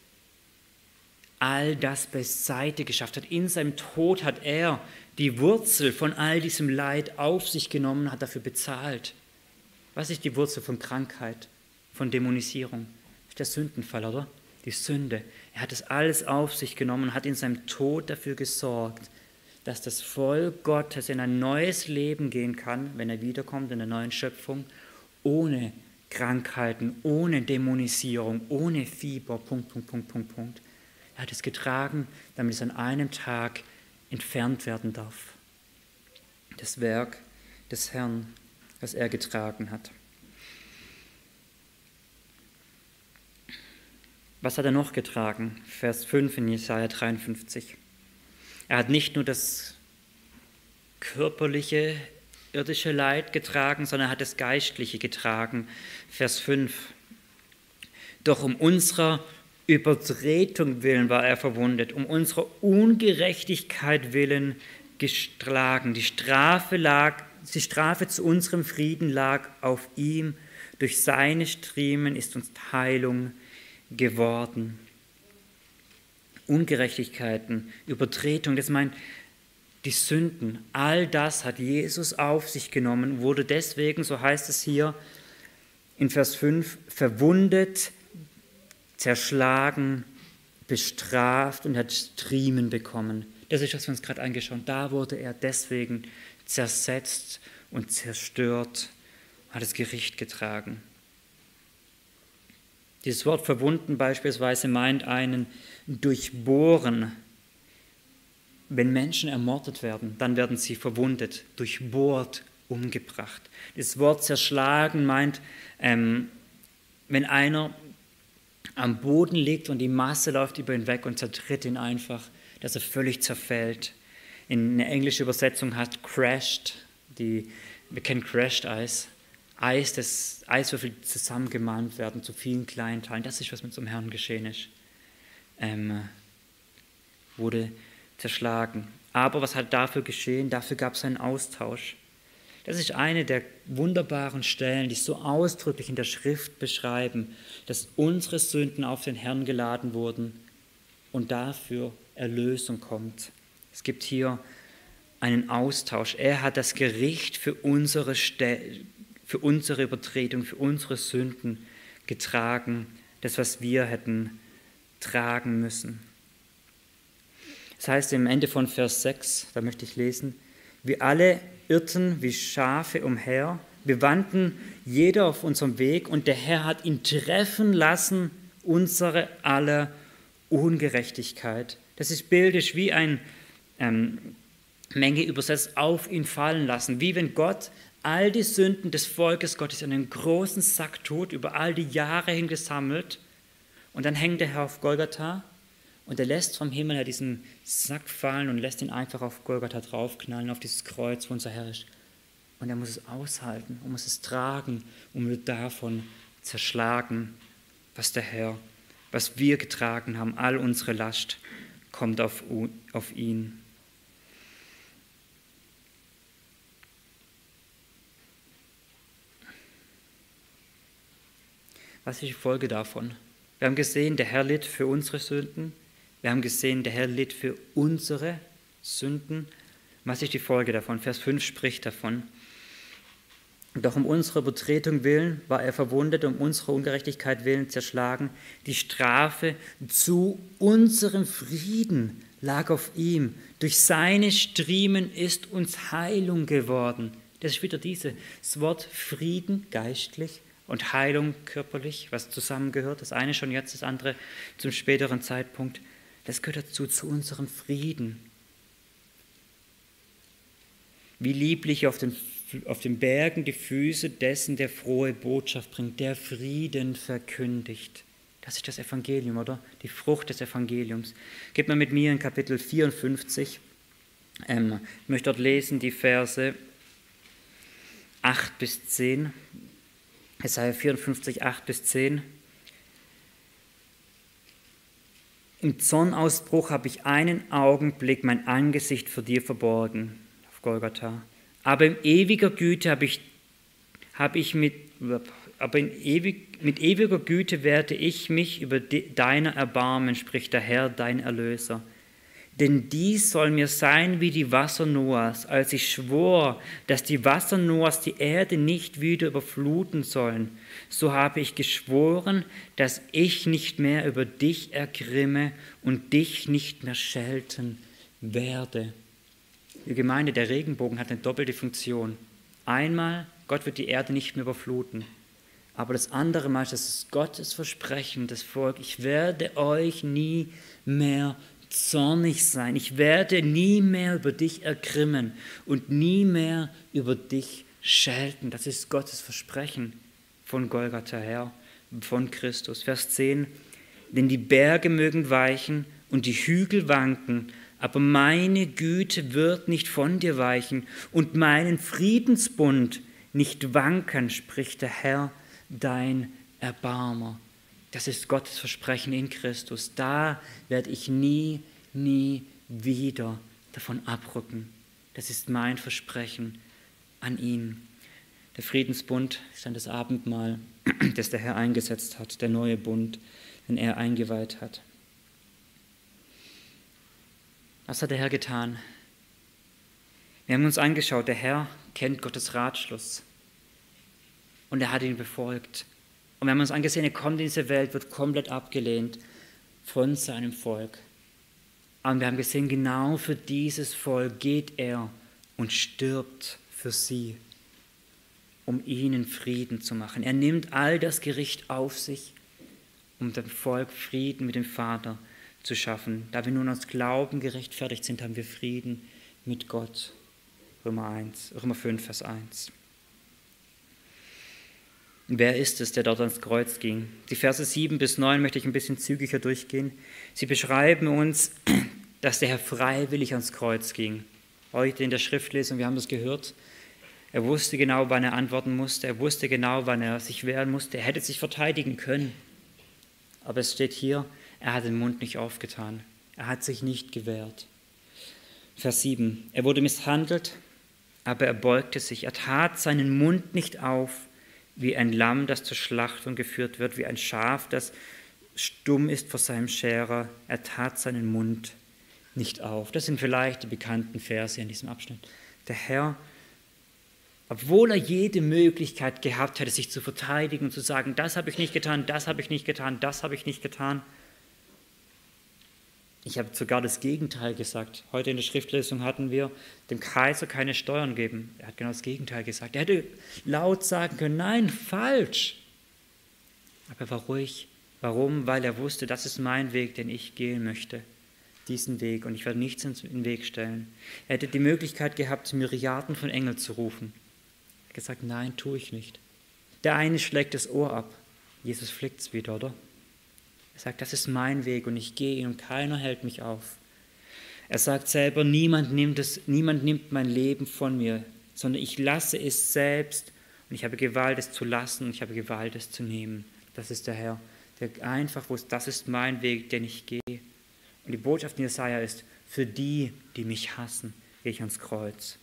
all das beiseite geschafft hat. In seinem Tod hat er die Wurzel von all diesem Leid auf sich genommen, hat dafür bezahlt. Was ist die Wurzel von Krankheit, von Dämonisierung? Das ist der Sündenfall, oder? Die Sünde. Er hat es alles auf sich genommen, hat in seinem Tod dafür gesorgt, dass das Volk Gottes in ein neues Leben gehen kann, wenn er wiederkommt in der neuen Schöpfung, ohne Krankheiten, ohne Dämonisierung, ohne Fieber, Punkt, Punkt, Punkt, Punkt, Punkt. Er hat es getragen, damit es an einem Tag entfernt werden darf. Das Werk des Herrn, das er getragen hat. Was hat er noch getragen? Vers fünf in Jesaja dreiundfünfzig. Er hat nicht nur das körperliche, irdische Leid getragen, sondern er hat das Geistliche getragen. Vers fünf. Doch um unserer Übertretung willen war er verwundet, um unserer Ungerechtigkeit willen geschlagen. Die Strafe lag, die Strafe zu unserem Frieden lag auf ihm. Durch seine Striemen ist uns Heilung geworden. Ungerechtigkeiten, Übertretung, das meint die Sünden, all das hat Jesus auf sich genommen, wurde deswegen, so heißt es hier in Vers fünf, verwundet, zerschlagen, bestraft und hat Striemen bekommen. Das ist, was wir uns gerade angeschaut haben. Da wurde er deswegen zersetzt und zerstört, hat das Gericht getragen. Dieses Wort verwunden beispielsweise meint einen durchbohren. Wenn Menschen ermordet werden, dann werden sie verwundet, durchbohrt, umgebracht. Das Wort zerschlagen meint, ähm, wenn einer am Boden liegt und die Masse läuft über ihn weg und zertritt ihn einfach, dass er völlig zerfällt. In eine englische Übersetzung hat crashed, die, wir kennen crashed Eis, Eis, das Eiswürfel zusammengemahnt werden zu vielen kleinen Teilen. Das ist, was mit unserem Herrn geschehen ist. Ähm, wurde zerschlagen. Aber was hat dafür geschehen? Dafür gab es einen Austausch. Das ist eine der wunderbaren Stellen, die so ausdrücklich in der Schrift beschreiben, dass unsere Sünden auf den Herrn geladen wurden und dafür Erlösung kommt. Es gibt hier einen Austausch. Er hat das Gericht für unsere, Ste- für unsere Übertretung, für unsere Sünden getragen, das, was wir hätten tragen müssen. Das heißt im Ende von Vers sechs, da möchte ich lesen, wir alle irrten wie Schafe umher, wir wandten jeder auf unserem Weg und der Herr hat ihn treffen lassen, unsere aller Ungerechtigkeit. Das ist bildisch wie ein ähm, Menge übersetzt, auf ihn fallen lassen, wie wenn Gott all die Sünden des Volkes Gottes in einen großen Sack tut, über all die Jahre hin gesammelt, und dann hängt der Herr auf Golgatha und er lässt vom Himmel her diesen Sack fallen und lässt ihn einfach auf Golgatha draufknallen, auf dieses Kreuz, wo unser Herr ist. Und er muss es aushalten und muss es tragen und wird davon zerschlagen, was der Herr, was wir getragen haben, all unsere Last kommt auf, auf ihn. Was ist die Folge davon? Wir haben gesehen, der Herr litt für unsere Sünden. Wir haben gesehen, der Herr litt für unsere Sünden. Was ist die Folge davon? Vers fünf spricht davon. Doch um unserer Übertretung willen war er verwundet, um unserer Ungerechtigkeit willen zerschlagen. Die Strafe zu unserem Frieden lag auf ihm. Durch seine Striemen ist uns Heilung geworden. Das ist wieder dieses Wort Frieden geistlich und Heilung körperlich, was zusammengehört. Das eine schon jetzt, das andere zum späteren Zeitpunkt. Das gehört dazu, zu unserem Frieden. Wie lieblich auf den, auf den Bergen die Füße dessen, der frohe Botschaft bringt, der Frieden verkündigt. Das ist das Evangelium, oder? Die Frucht des Evangeliums. Geht mal mit mir in Kapitel vierundfünfzig. Ähm, ich möchte dort lesen die Verse acht bis zehn. Jesaja vierundfünfzig, acht bis zehn. Im Zornausbruch habe ich einen Augenblick mein Angesicht vor dir verborgen, auf Golgatha. Aber in ewiger Güte habe ich, habe ich mit, aber in ewig, mit ewiger Güte werde ich mich über de, deiner erbarmen, spricht der Herr, dein Erlöser. Denn dies soll mir sein wie die Wasser Noahs, als ich schwor, dass die Wasser Noahs die Erde nicht wieder überfluten sollen. So habe ich geschworen, dass ich nicht mehr über dich ergrimme und dich nicht mehr schelten werde. Die Gemeinde, der Regenbogen hat eine doppelte Funktion. Einmal, Gott wird die Erde nicht mehr überfluten. Aber das andere Mal, das ist Gottes Versprechen, das Volk, ich werde euch nie mehr zornig sein. Ich werde nie mehr über dich ergrimmen und nie mehr über dich schelten. Das ist Gottes Versprechen von Golgatha her, von Christus. Vers zehn, denn die Berge mögen weichen und die Hügel wanken, aber meine Güte wird nicht von dir weichen und meinen Friedensbund nicht wanken, spricht der Herr, dein Erbarmer. Das ist Gottes Versprechen in Christus. Da werde ich nie, nie wieder davon abrücken. Das ist mein Versprechen an ihn. Der Friedensbund ist dann das Abendmahl, das der Herr eingesetzt hat, der neue Bund, den er eingeweiht hat. Was hat der Herr getan? Wir haben uns angeschaut, der Herr kennt Gottes Ratschluss und er hat ihn befolgt. Und wir haben uns angesehen, er kommt in diese Welt, wird komplett abgelehnt von seinem Volk. Aber wir haben gesehen, genau für dieses Volk geht er und stirbt für sie, um ihnen Frieden zu machen. Er nimmt all das Gericht auf sich, um dem Volk Frieden mit dem Vater zu schaffen. Da wir nun aus Glauben gerechtfertigt sind, haben wir Frieden mit Gott. Römer eins, Römer fünf, Vers eins. Wer ist es, der dort ans Kreuz ging? Die Verse sieben bis neun möchte ich ein bisschen zügiger durchgehen. Sie beschreiben uns, dass der Herr freiwillig ans Kreuz ging. Heute in der Schriftlesung, wir haben das gehört, er wusste genau, wann er antworten musste, er wusste genau, wann er sich wehren musste, er hätte sich verteidigen können. Aber es steht hier, er hat den Mund nicht aufgetan, er hat sich nicht gewehrt. Vers sieben, er wurde misshandelt, aber er beugte sich, er tat seinen Mund nicht auf, wie ein Lamm, das zur Schlachtung geführt wird, wie ein Schaf, das stumm ist vor seinem Scherer. Er tat seinen Mund nicht auf. Das sind vielleicht die bekannten Verse in diesem Abschnitt. Der Herr, obwohl er jede Möglichkeit gehabt hätte, sich zu verteidigen und zu sagen, das habe ich nicht getan, das habe ich nicht getan, das habe ich nicht getan. Ich habe sogar das Gegenteil gesagt. Heute in der Schriftlesung hatten wir, dem Kaiser keine Steuern geben. Er hat genau das Gegenteil gesagt. Er hätte laut sagen können, nein, falsch. Aber er war ruhig. Warum? Weil er wusste, das ist mein Weg, den ich gehen möchte. Diesen Weg. Und ich werde nichts in den Weg stellen. Er hätte die Möglichkeit gehabt, Myriaden von Engeln zu rufen. Er hat gesagt, nein, tue ich nicht. Der eine schlägt das Ohr ab. Jesus flickt es wieder, oder? Er sagt, das ist mein Weg und ich gehe ihn und keiner hält mich auf. Er sagt selber, niemand nimmt, es, niemand nimmt mein Leben von mir, sondern ich lasse es selbst und ich habe Gewalt, es zu lassen und ich habe Gewalt, es zu nehmen. Das ist der Herr, der einfach wusste, das ist mein Weg, den ich gehe. Und die Botschaft in Jesaja ist, für die, die mich hassen, gehe ich ans Kreuz.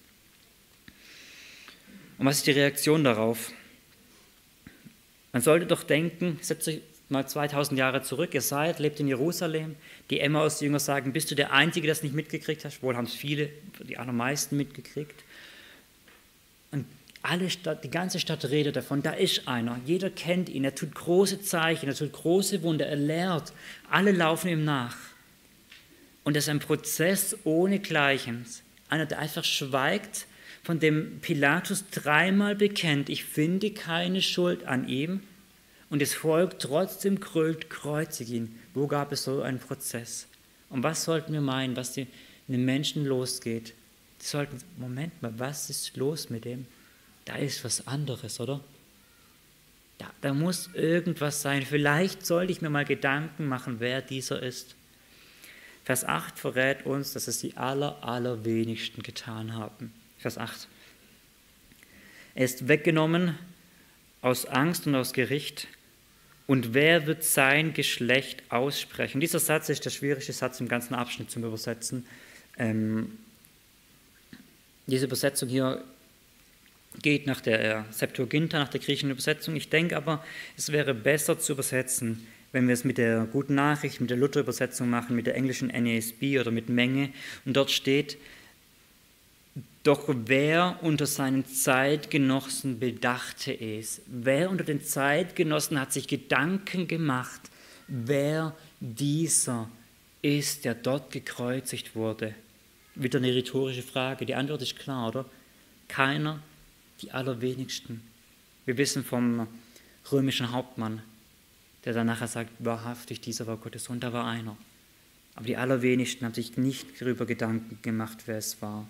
Und was ist die Reaktion darauf? Man sollte doch denken, setzt euch mal zweitausend Jahre zurück, ihr seid, lebt in Jerusalem, die Emmaus-Jünger sagen, bist du der Einzige, der das nicht mitgekriegt hast? Wohl haben es viele, die allermeisten mitgekriegt. Und Alle Stadt, die ganze Stadt redet davon, da ist einer, jeder kennt ihn, er tut große Zeichen, er tut große Wunder, er lehrt, alle laufen ihm nach. Und das ist ein Prozess ohne Gleiches. Einer, der einfach schweigt, von dem Pilatus dreimal bekennt, ich finde keine Schuld an ihm. Und das Volk trotzdem grölt, kreuzig ihn. Wo gab es so einen Prozess? Und was sollten wir meinen, was den Menschen losgeht? Die sollten, Moment mal, was ist los mit dem? Da ist was anderes, oder? Da, da muss irgendwas sein. Vielleicht sollte ich mir mal Gedanken machen, wer dieser ist. Vers acht verrät uns, dass es die aller, allerwenigsten getan haben. Vers acht. Er ist weggenommen aus Angst und aus Gericht. Und wer wird sein Geschlecht aussprechen? Dieser Satz ist der schwierigste Satz im ganzen Abschnitt zum Übersetzen. Ähm, diese Übersetzung hier geht nach der Septuaginta, nach der griechischen Übersetzung. Ich denke aber, es wäre besser zu übersetzen, wenn wir es mit der Guten Nachricht, mit der Luther-Übersetzung machen, mit der englischen N A S B oder mit Menge. Und dort steht, doch wer unter seinen Zeitgenossen bedachte es? Wer unter den Zeitgenossen hat sich Gedanken gemacht, wer dieser ist, der dort gekreuzigt wurde? Wieder eine rhetorische Frage. Die Antwort ist klar, oder? Keiner, die allerwenigsten. Wir wissen vom römischen Hauptmann, der dann nachher sagt, wahrhaftig, dieser war Gottes Sohn, da war einer. Aber die allerwenigsten haben sich nicht darüber Gedanken gemacht, wer es war.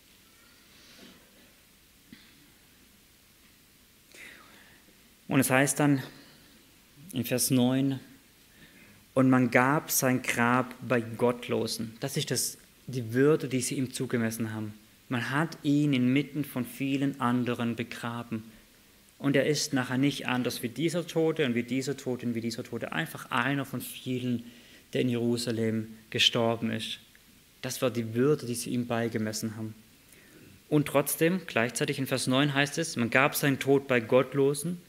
Und es heißt dann in Vers neun, und man gab sein Grab bei Gottlosen. Das ist das, die Würde, die sie ihm zugemessen haben. Man hat ihn inmitten von vielen anderen begraben. Und er ist nachher nicht anders wie dieser Tote und wie dieser Tote und wie dieser Tote. Einfach einer von vielen, der in Jerusalem gestorben ist. Das war die Würde, die sie ihm beigemessen haben. Und trotzdem, gleichzeitig in Vers neun heißt es, man gab seinen Tod bei Gottlosen,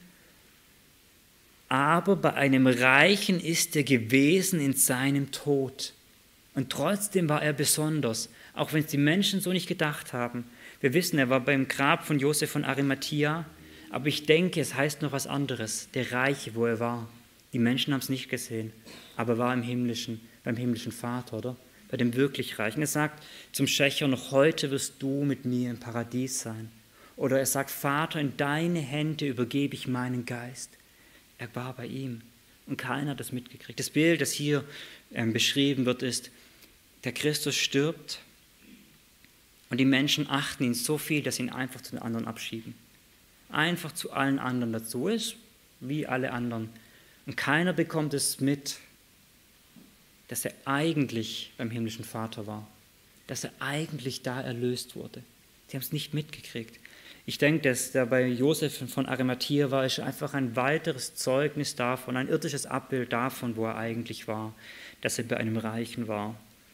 aber bei einem Reichen ist er gewesen in seinem Tod. Und trotzdem war er besonders, auch wenn es die Menschen so nicht gedacht haben. Wir wissen, er war beim Grab von Josef von Arimathea, aber ich denke, es heißt noch was anderes, der Reiche, wo er war. Die Menschen haben es nicht gesehen, aber er war im himmlischen, beim himmlischen Vater, oder? Bei dem wirklich Reichen. Er sagt zum Schächer, noch heute wirst du mit mir im Paradies sein. Oder er sagt, Vater, in deine Hände übergebe ich meinen Geist. Er war bei ihm und keiner hat das mitgekriegt. Das Bild, das hier ähm, beschrieben wird, ist, der Christus stirbt und die Menschen achten ihn so viel, dass sie ihn einfach zu den anderen abschieben. Einfach zu allen anderen dazu ist, wie alle anderen. Und keiner bekommt es mit, dass er eigentlich beim himmlischen Vater war, dass er eigentlich da erlöst wurde. Sie haben es nicht mitgekriegt. Ich denke, dass da bei Josef von Arimathea war, ist einfach ein weiteres Zeugnis davon, ein irdisches Abbild davon, wo er eigentlich war, dass er bei einem Reichen war.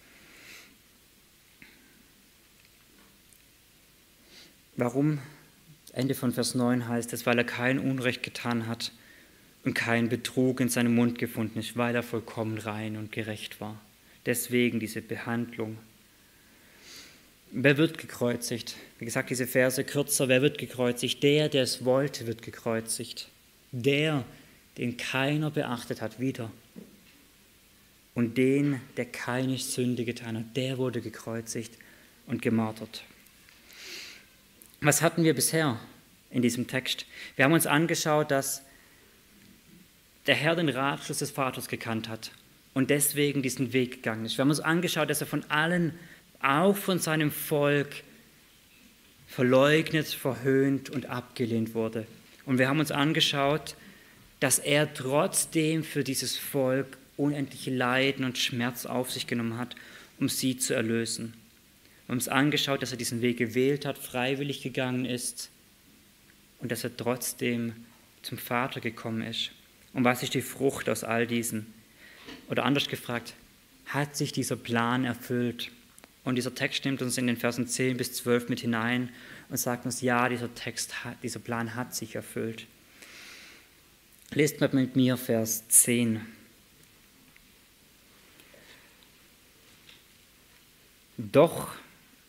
Warum? Ende von Vers neun heißt es, weil er kein Unrecht getan hat und kein Betrug in seinem Mund gefunden ist, weil er vollkommen rein und gerecht war. Deswegen diese Behandlung. Wer wird gekreuzigt? Wie gesagt, diese Verse kürzer. Wer wird gekreuzigt? Der, der es wollte, wird gekreuzigt. Der, den keiner beachtet hat, wieder. Und den, der keine Sünde getan hat, der wurde gekreuzigt und gemartert. Was hatten wir bisher in diesem Text? Wir haben uns angeschaut, dass der Herr den Ratschluss des Vaters gekannt hat und deswegen diesen Weg gegangen ist. Wir haben uns angeschaut, dass er von allen, auch von seinem Volk, verleugnet, verhöhnt und abgelehnt wurde. Und wir haben uns angeschaut, dass er trotzdem für dieses Volk unendliche Leiden und Schmerz auf sich genommen hat, um sie zu erlösen. Wir haben uns angeschaut, dass er diesen Weg gewählt hat, freiwillig gegangen ist und dass er trotzdem zum Vater gekommen ist. Und was ist die Frucht aus all diesen? Oder anders gefragt, hat sich dieser Plan erfüllt? Und dieser Text nimmt uns in den Versen zehn bis zwölf mit hinein und sagt uns, ja, dieser Text, hat, dieser Plan hat sich erfüllt. Lest mal mit mir Vers zehn. Doch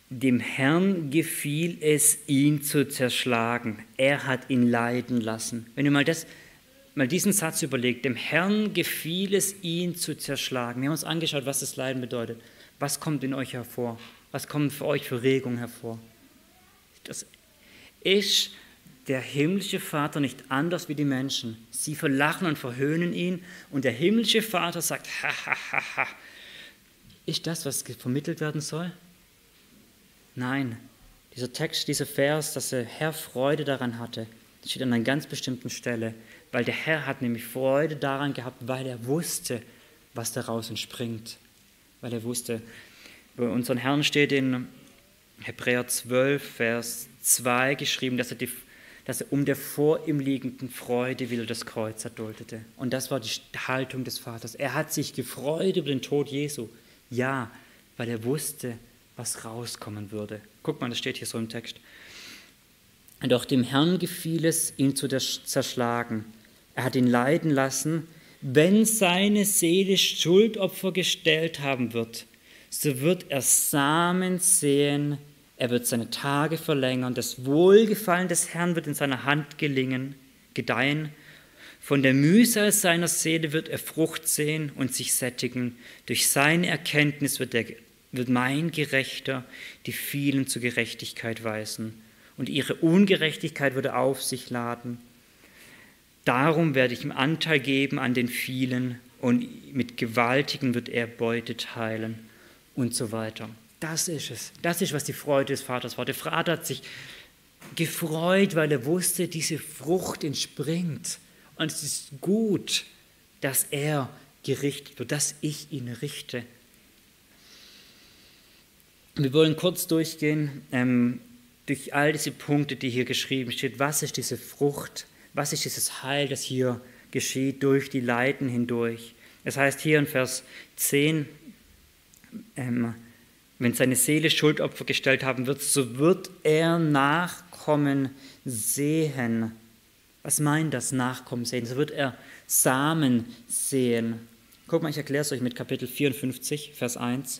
Dem Herrn gefiel es, ihn zu zerschlagen. Er hat ihn leiden lassen. Wenn ihr mal, das, mal diesen Satz überlegt, dem Herrn gefiel es, ihn zu zerschlagen. Wir haben uns angeschaut, was das Leiden bedeutet. Was kommt in euch hervor? Was kommt für euch für Regungen hervor? Das ist der himmlische Vater nicht anders wie die Menschen. Sie verlachen und verhöhnen ihn und der himmlische Vater sagt, ha, ha, ha, ha. Ist das, was vermittelt werden soll? Nein, dieser Text, dieser Vers, dass der Herr Freude daran hatte, das steht an einer ganz bestimmten Stelle, weil der Herr hat nämlich Freude daran gehabt, weil er wusste, was daraus entspringt. Weil er wusste, bei unseren Herrn steht in Hebräer zwölf, Vers zwei geschrieben, dass er, die, dass er um der vor ihm liegenden Freude willen das Kreuz erduldete. Und das war die Haltung des Vaters. Er hat sich gefreut über den Tod Jesu. Ja, weil er wusste, was rauskommen würde. Guck mal, das steht hier so im Text. Doch dem Herrn gefiel es, ihn zu zerschlagen. Er hat ihn leiden lassen. Wenn seine Seele Schuldopfer gestellt haben wird, so wird er Samen säen, er wird seine Tage verlängern, das Wohlgefallen des Herrn wird in seiner Hand gelingen, gedeihen. Von der Mühsal seiner Seele wird er Frucht sehen und sich sättigen. Durch seine Erkenntnis wird, der, wird mein Gerechter die vielen zur Gerechtigkeit weisen und ihre Ungerechtigkeit wird er auf sich laden. Darum werde ich ihm Anteil geben an den vielen und mit Gewaltigen wird er Beute teilen und so weiter. Das ist es. Das ist, was die Freude des Vaters war. Der Vater hat sich gefreut, weil er wusste, diese Frucht entspringt. Und es ist gut, dass er gerichtet wird, dass ich ihn richte. Wir wollen kurz durchgehen ähm, durch all diese Punkte, die hier geschrieben steht. Was ist diese Frucht? Was ist dieses Heil, das hier geschieht durch die Leiden hindurch? Es heißt hier in Vers zehn, ähm, wenn seine Seele Schuldopfer gestellt haben wird, so wird er Nachkommen sehen. Was meint das, Nachkommen sehen? So wird er Samen sehen. Guck mal, ich erkläre es euch mit Kapitel vierundfünfzig, Vers eins.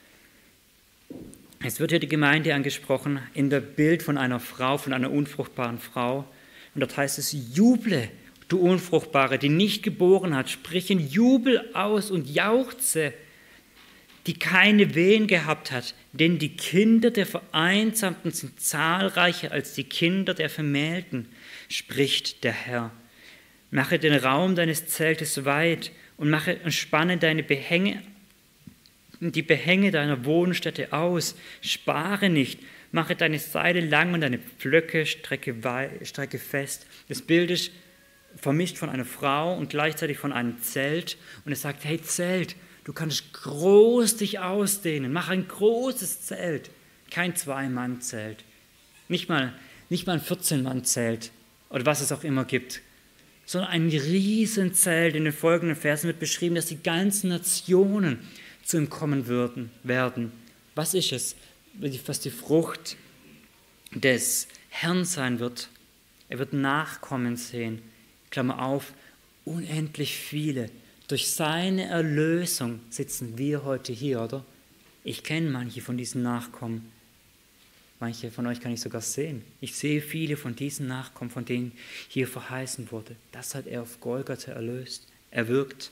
Es wird hier die Gemeinde angesprochen in der Bild von einer Frau, von einer unfruchtbaren Frau. Und dort heißt es, juble, du Unfruchtbare, die nicht geboren hat, sprich in Jubel aus und jauchze, die keine Wehen gehabt hat, denn die Kinder der Vereinsamten sind zahlreicher als die Kinder der Vermählten, spricht der Herr. Mache den Raum deines Zeltes weit und, mache, und spanne deine Behänge, die Behänge deiner Wohnstätte aus, spare nicht, mache deine Seile lang und deine Pflöcke strecke, strecke fest. Das Bild ist vermischt von einer Frau und gleichzeitig von einem Zelt. Und es sagt, hey Zelt, du kannst groß dich ausdehnen, mach ein großes Zelt. Kein Zwei-Mann-Zelt, nicht mal, nicht mal ein vierzehn-Mann-Zelt oder was es auch immer gibt, sondern ein Riesenzelt. In den folgenden Versen wird beschrieben, dass die ganzen Nationen zu ihm kommen würden, werden. Was ist es, was die Frucht des Herrn sein wird? Er wird Nachkommen sehen, Klammer auf, unendlich viele. Durch seine Erlösung sitzen wir heute hier, oder? Ich kenne manche von diesen Nachkommen. Manche von euch kann ich sogar sehen. Ich sehe viele von diesen Nachkommen, von denen hier verheißen wurde. Das hat er auf Golgatha erlöst, erwirkt.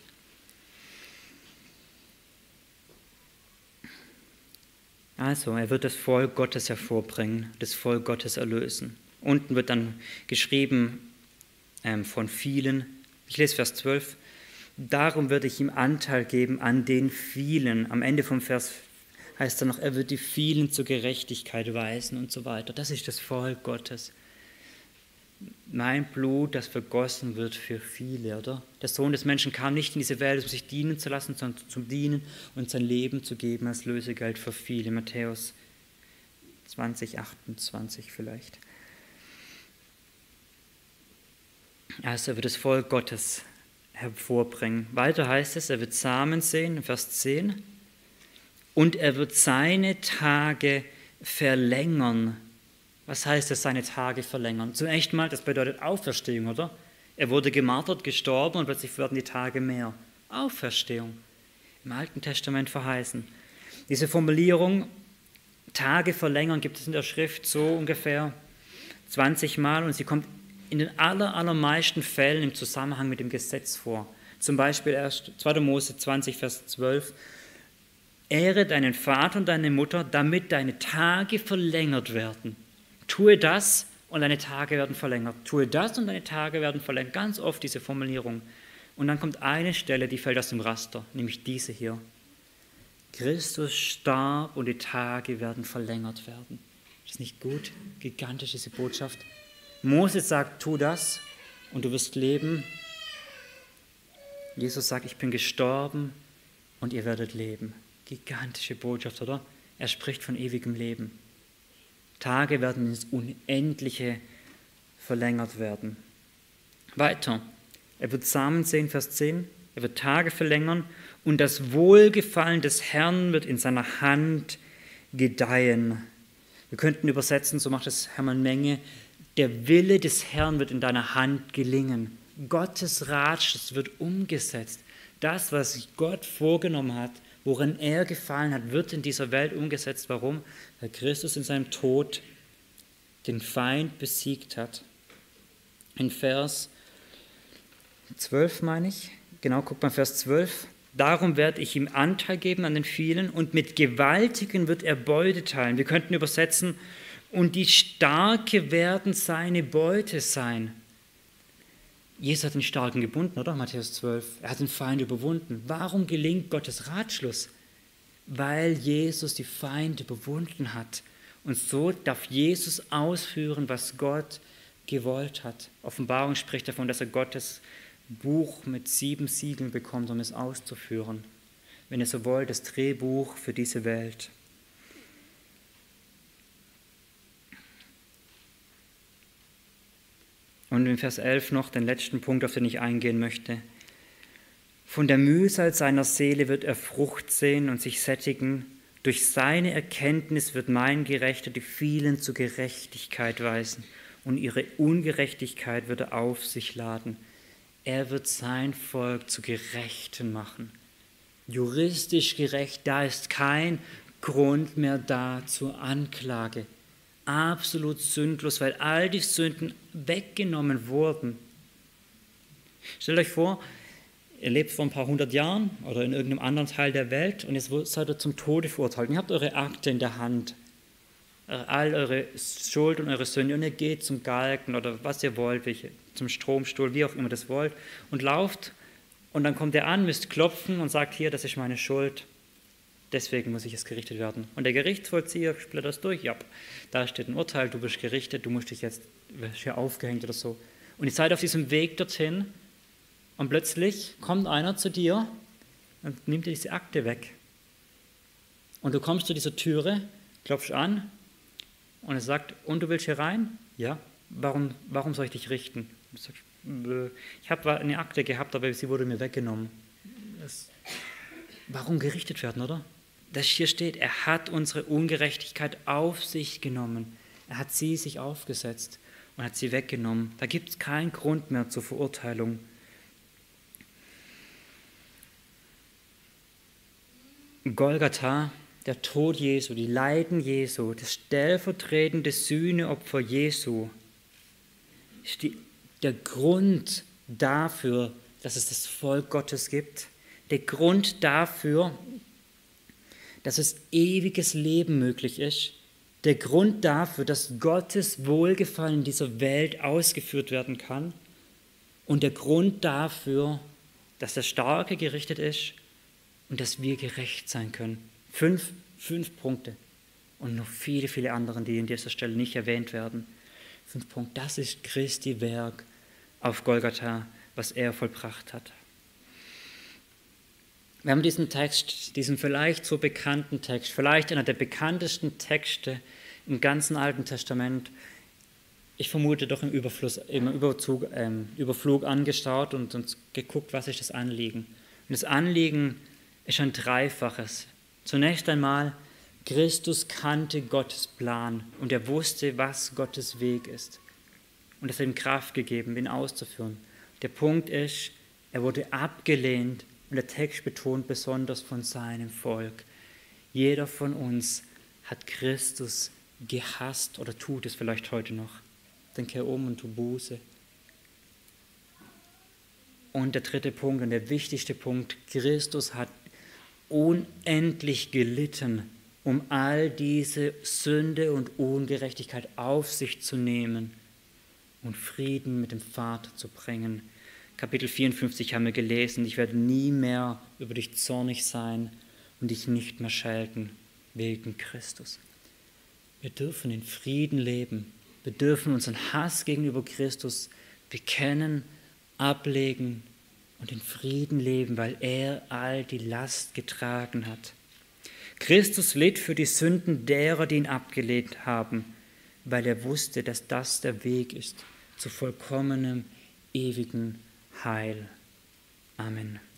Also, er wird das Volk Gottes hervorbringen, das Volk Gottes erlösen. Unten wird dann geschrieben ähm, von vielen. Ich lese Vers zwölf. Darum werde ich ihm Anteil geben an den vielen. Am Ende vom Vers heißt dann noch, er wird die vielen zur Gerechtigkeit weisen und so weiter. Das ist das Volk Gottes. Mein Blut, das vergossen wird für viele, oder? Der Sohn des Menschen kam nicht in diese Welt, um sich dienen zu lassen, sondern zum Dienen und sein Leben zu geben als Lösegeld für viele. Matthäus zwanzig, achtundzwanzig vielleicht. Also er wird das Volk Gottes hervorbringen. Weiter heißt es, er wird Samen sehen, Vers zehn, und er wird seine Tage verlängern. Was heißt es, seine Tage verlängern? Zunächst mal, das bedeutet Auferstehung, oder? Er wurde gemartert, gestorben und plötzlich werden die Tage mehr. Auferstehung. Im Alten Testament verheißen. Diese Formulierung Tage verlängern gibt es in der Schrift so ungefähr zwanzig Mal und sie kommt in den aller, allermeisten Fällen im Zusammenhang mit dem Gesetz vor. Zum Beispiel erst zweiter Mose zwanzig, Vers zwölf. Ehre deinen Vater und deine Mutter, damit deine Tage verlängert werden. Tue das und deine Tage werden verlängert. Tue das und deine Tage werden verlängert. Ganz oft diese Formulierung. Und dann kommt eine Stelle, die fällt aus dem Raster, nämlich diese hier. Christus starb und die Tage werden verlängert werden. Ist das nicht gut? Gigantisch diese Botschaft. Mose sagt, tu das und du wirst leben. Jesus sagt, ich bin gestorben und ihr werdet leben. Gigantische Botschaft, oder? Er spricht von ewigem Leben. Tage werden ins Unendliche verlängert werden. Weiter. Er wird Samen sehen, Vers zehn. Er wird Tage verlängern und das Wohlgefallen des Herrn wird in seiner Hand gedeihen. Wir könnten übersetzen, so macht es Hermann Menge, der Wille des Herrn wird in deiner Hand gelingen. Gottes Ratschluss wird umgesetzt. Das, was Gott vorgenommen hat, worin er gefallen hat, wird in dieser Welt umgesetzt. Warum? Weil Christus in seinem Tod den Feind besiegt hat. In Vers zwölf meine ich, genau, guck mal Vers zwölf. Darum werde ich ihm Anteil geben an den vielen und mit Gewaltigen wird er Beute teilen. Wir könnten übersetzen, und die Starke werden seine Beute sein. Jesus hat den Starken gebunden, oder? Matthäus zwölf. Er hat den Feind überwunden. Warum gelingt Gottes Ratschluss? Weil Jesus die Feinde überwunden hat. Und so darf Jesus ausführen, was Gott gewollt hat. Offenbarung spricht davon, dass er Gottes Buch mit sieben Siegeln bekommt, um es auszuführen. Wenn ihr so wollt, das Drehbuch für diese Welt. Und in Vers elf noch den letzten Punkt, auf den ich eingehen möchte. Von der Mühsal seiner Seele wird er Frucht sehen und sich sättigen. Durch seine Erkenntnis wird mein Gerechter die vielen zur Gerechtigkeit weisen und ihre Ungerechtigkeit wird er auf sich laden. Er wird sein Volk zu Gerechten machen. Juristisch gerecht, da ist kein Grund mehr da zur Anklage. Absolut sündlos, weil all die Sünden weggenommen wurden. Stellt euch vor, ihr lebt vor ein paar hundert Jahren oder in irgendeinem anderen Teil der Welt und jetzt seid ihr zum Tode verurteilt. Ihr habt eure Akte in der Hand, all eure Schuld und eure Sünde und ihr geht zum Galgen oder was ihr wollt, welche, zum Stromstuhl, wie auch immer das wollt und lauft und dann kommt er an, müsst klopfen und sagt, hier, das ist meine Schuld. Deswegen muss ich jetzt gerichtet werden. Und der Gerichtsvollzieher blättert das durch. Ja, da steht ein Urteil, du bist gerichtet, du musst dich jetzt, wirst hier aufgehängt oder so. Und ihr seid auf diesem Weg dorthin und plötzlich kommt einer zu dir und nimmt dir diese Akte weg. Und du kommst zu dieser Türe, klopfst an und er sagt, und du willst hier rein? Ja. Warum, warum soll ich dich richten? Du sagst, ich habe eine Akte gehabt, aber sie wurde mir weggenommen. Das, warum gerichtet werden, oder? Das hier steht, er hat unsere Ungerechtigkeit auf sich genommen. Er hat sie sich aufgesetzt und hat sie weggenommen. Da gibt es keinen Grund mehr zur Verurteilung. Golgatha, der Tod Jesu, die Leiden Jesu, das stellvertretende Sühneopfer Jesu, ist die, der Grund dafür, dass es das Volk Gottes gibt. Der Grund dafür, dass es ewiges Leben möglich ist. Der Grund dafür, dass Gottes Wohlgefallen in dieser Welt ausgeführt werden kann. Und der Grund dafür, dass der Starke gerichtet ist und dass wir gerecht sein können. Fünf, fünf Punkte. Und noch viele, viele andere, die an dieser Stelle nicht erwähnt werden. Fünf Punkte. Das ist Christi Werk auf Golgatha, was er vollbracht hat. Wir haben diesen Text, diesen vielleicht so bekannten Text, vielleicht einer der bekanntesten Texte im ganzen Alten Testament, ich vermute doch im Überfluss, im Überzug, ähm, Überflug angeschaut und uns geguckt, was ist das Anliegen. Und das Anliegen ist ein dreifaches. Zunächst einmal, Christus kannte Gottes Plan und er wusste, was Gottes Weg ist. Und das hat ihm Kraft gegeben, ihn auszuführen. Der Punkt ist, er wurde abgelehnt. Und der Text betont besonders von seinem Volk. Jeder von uns hat Christus gehasst oder tut es vielleicht heute noch. Dann kehr um und tu Buße. Und der dritte Punkt und der wichtigste Punkt, Christus hat unendlich gelitten, um all diese Sünde und Ungerechtigkeit auf sich zu nehmen und Frieden mit dem Vater zu bringen. Kapitel vierundfünfzig haben wir gelesen, ich werde nie mehr über dich zornig sein und dich nicht mehr schelten wegen Christus. Wir dürfen in Frieden leben. Wir dürfen unseren Hass gegenüber Christus bekennen, ablegen und in Frieden leben, weil er all die Last getragen hat. Christus litt für die Sünden derer, die ihn abgelehnt haben, weil er wusste, dass das der Weg ist zu vollkommenem, ewigen Heil. Amen.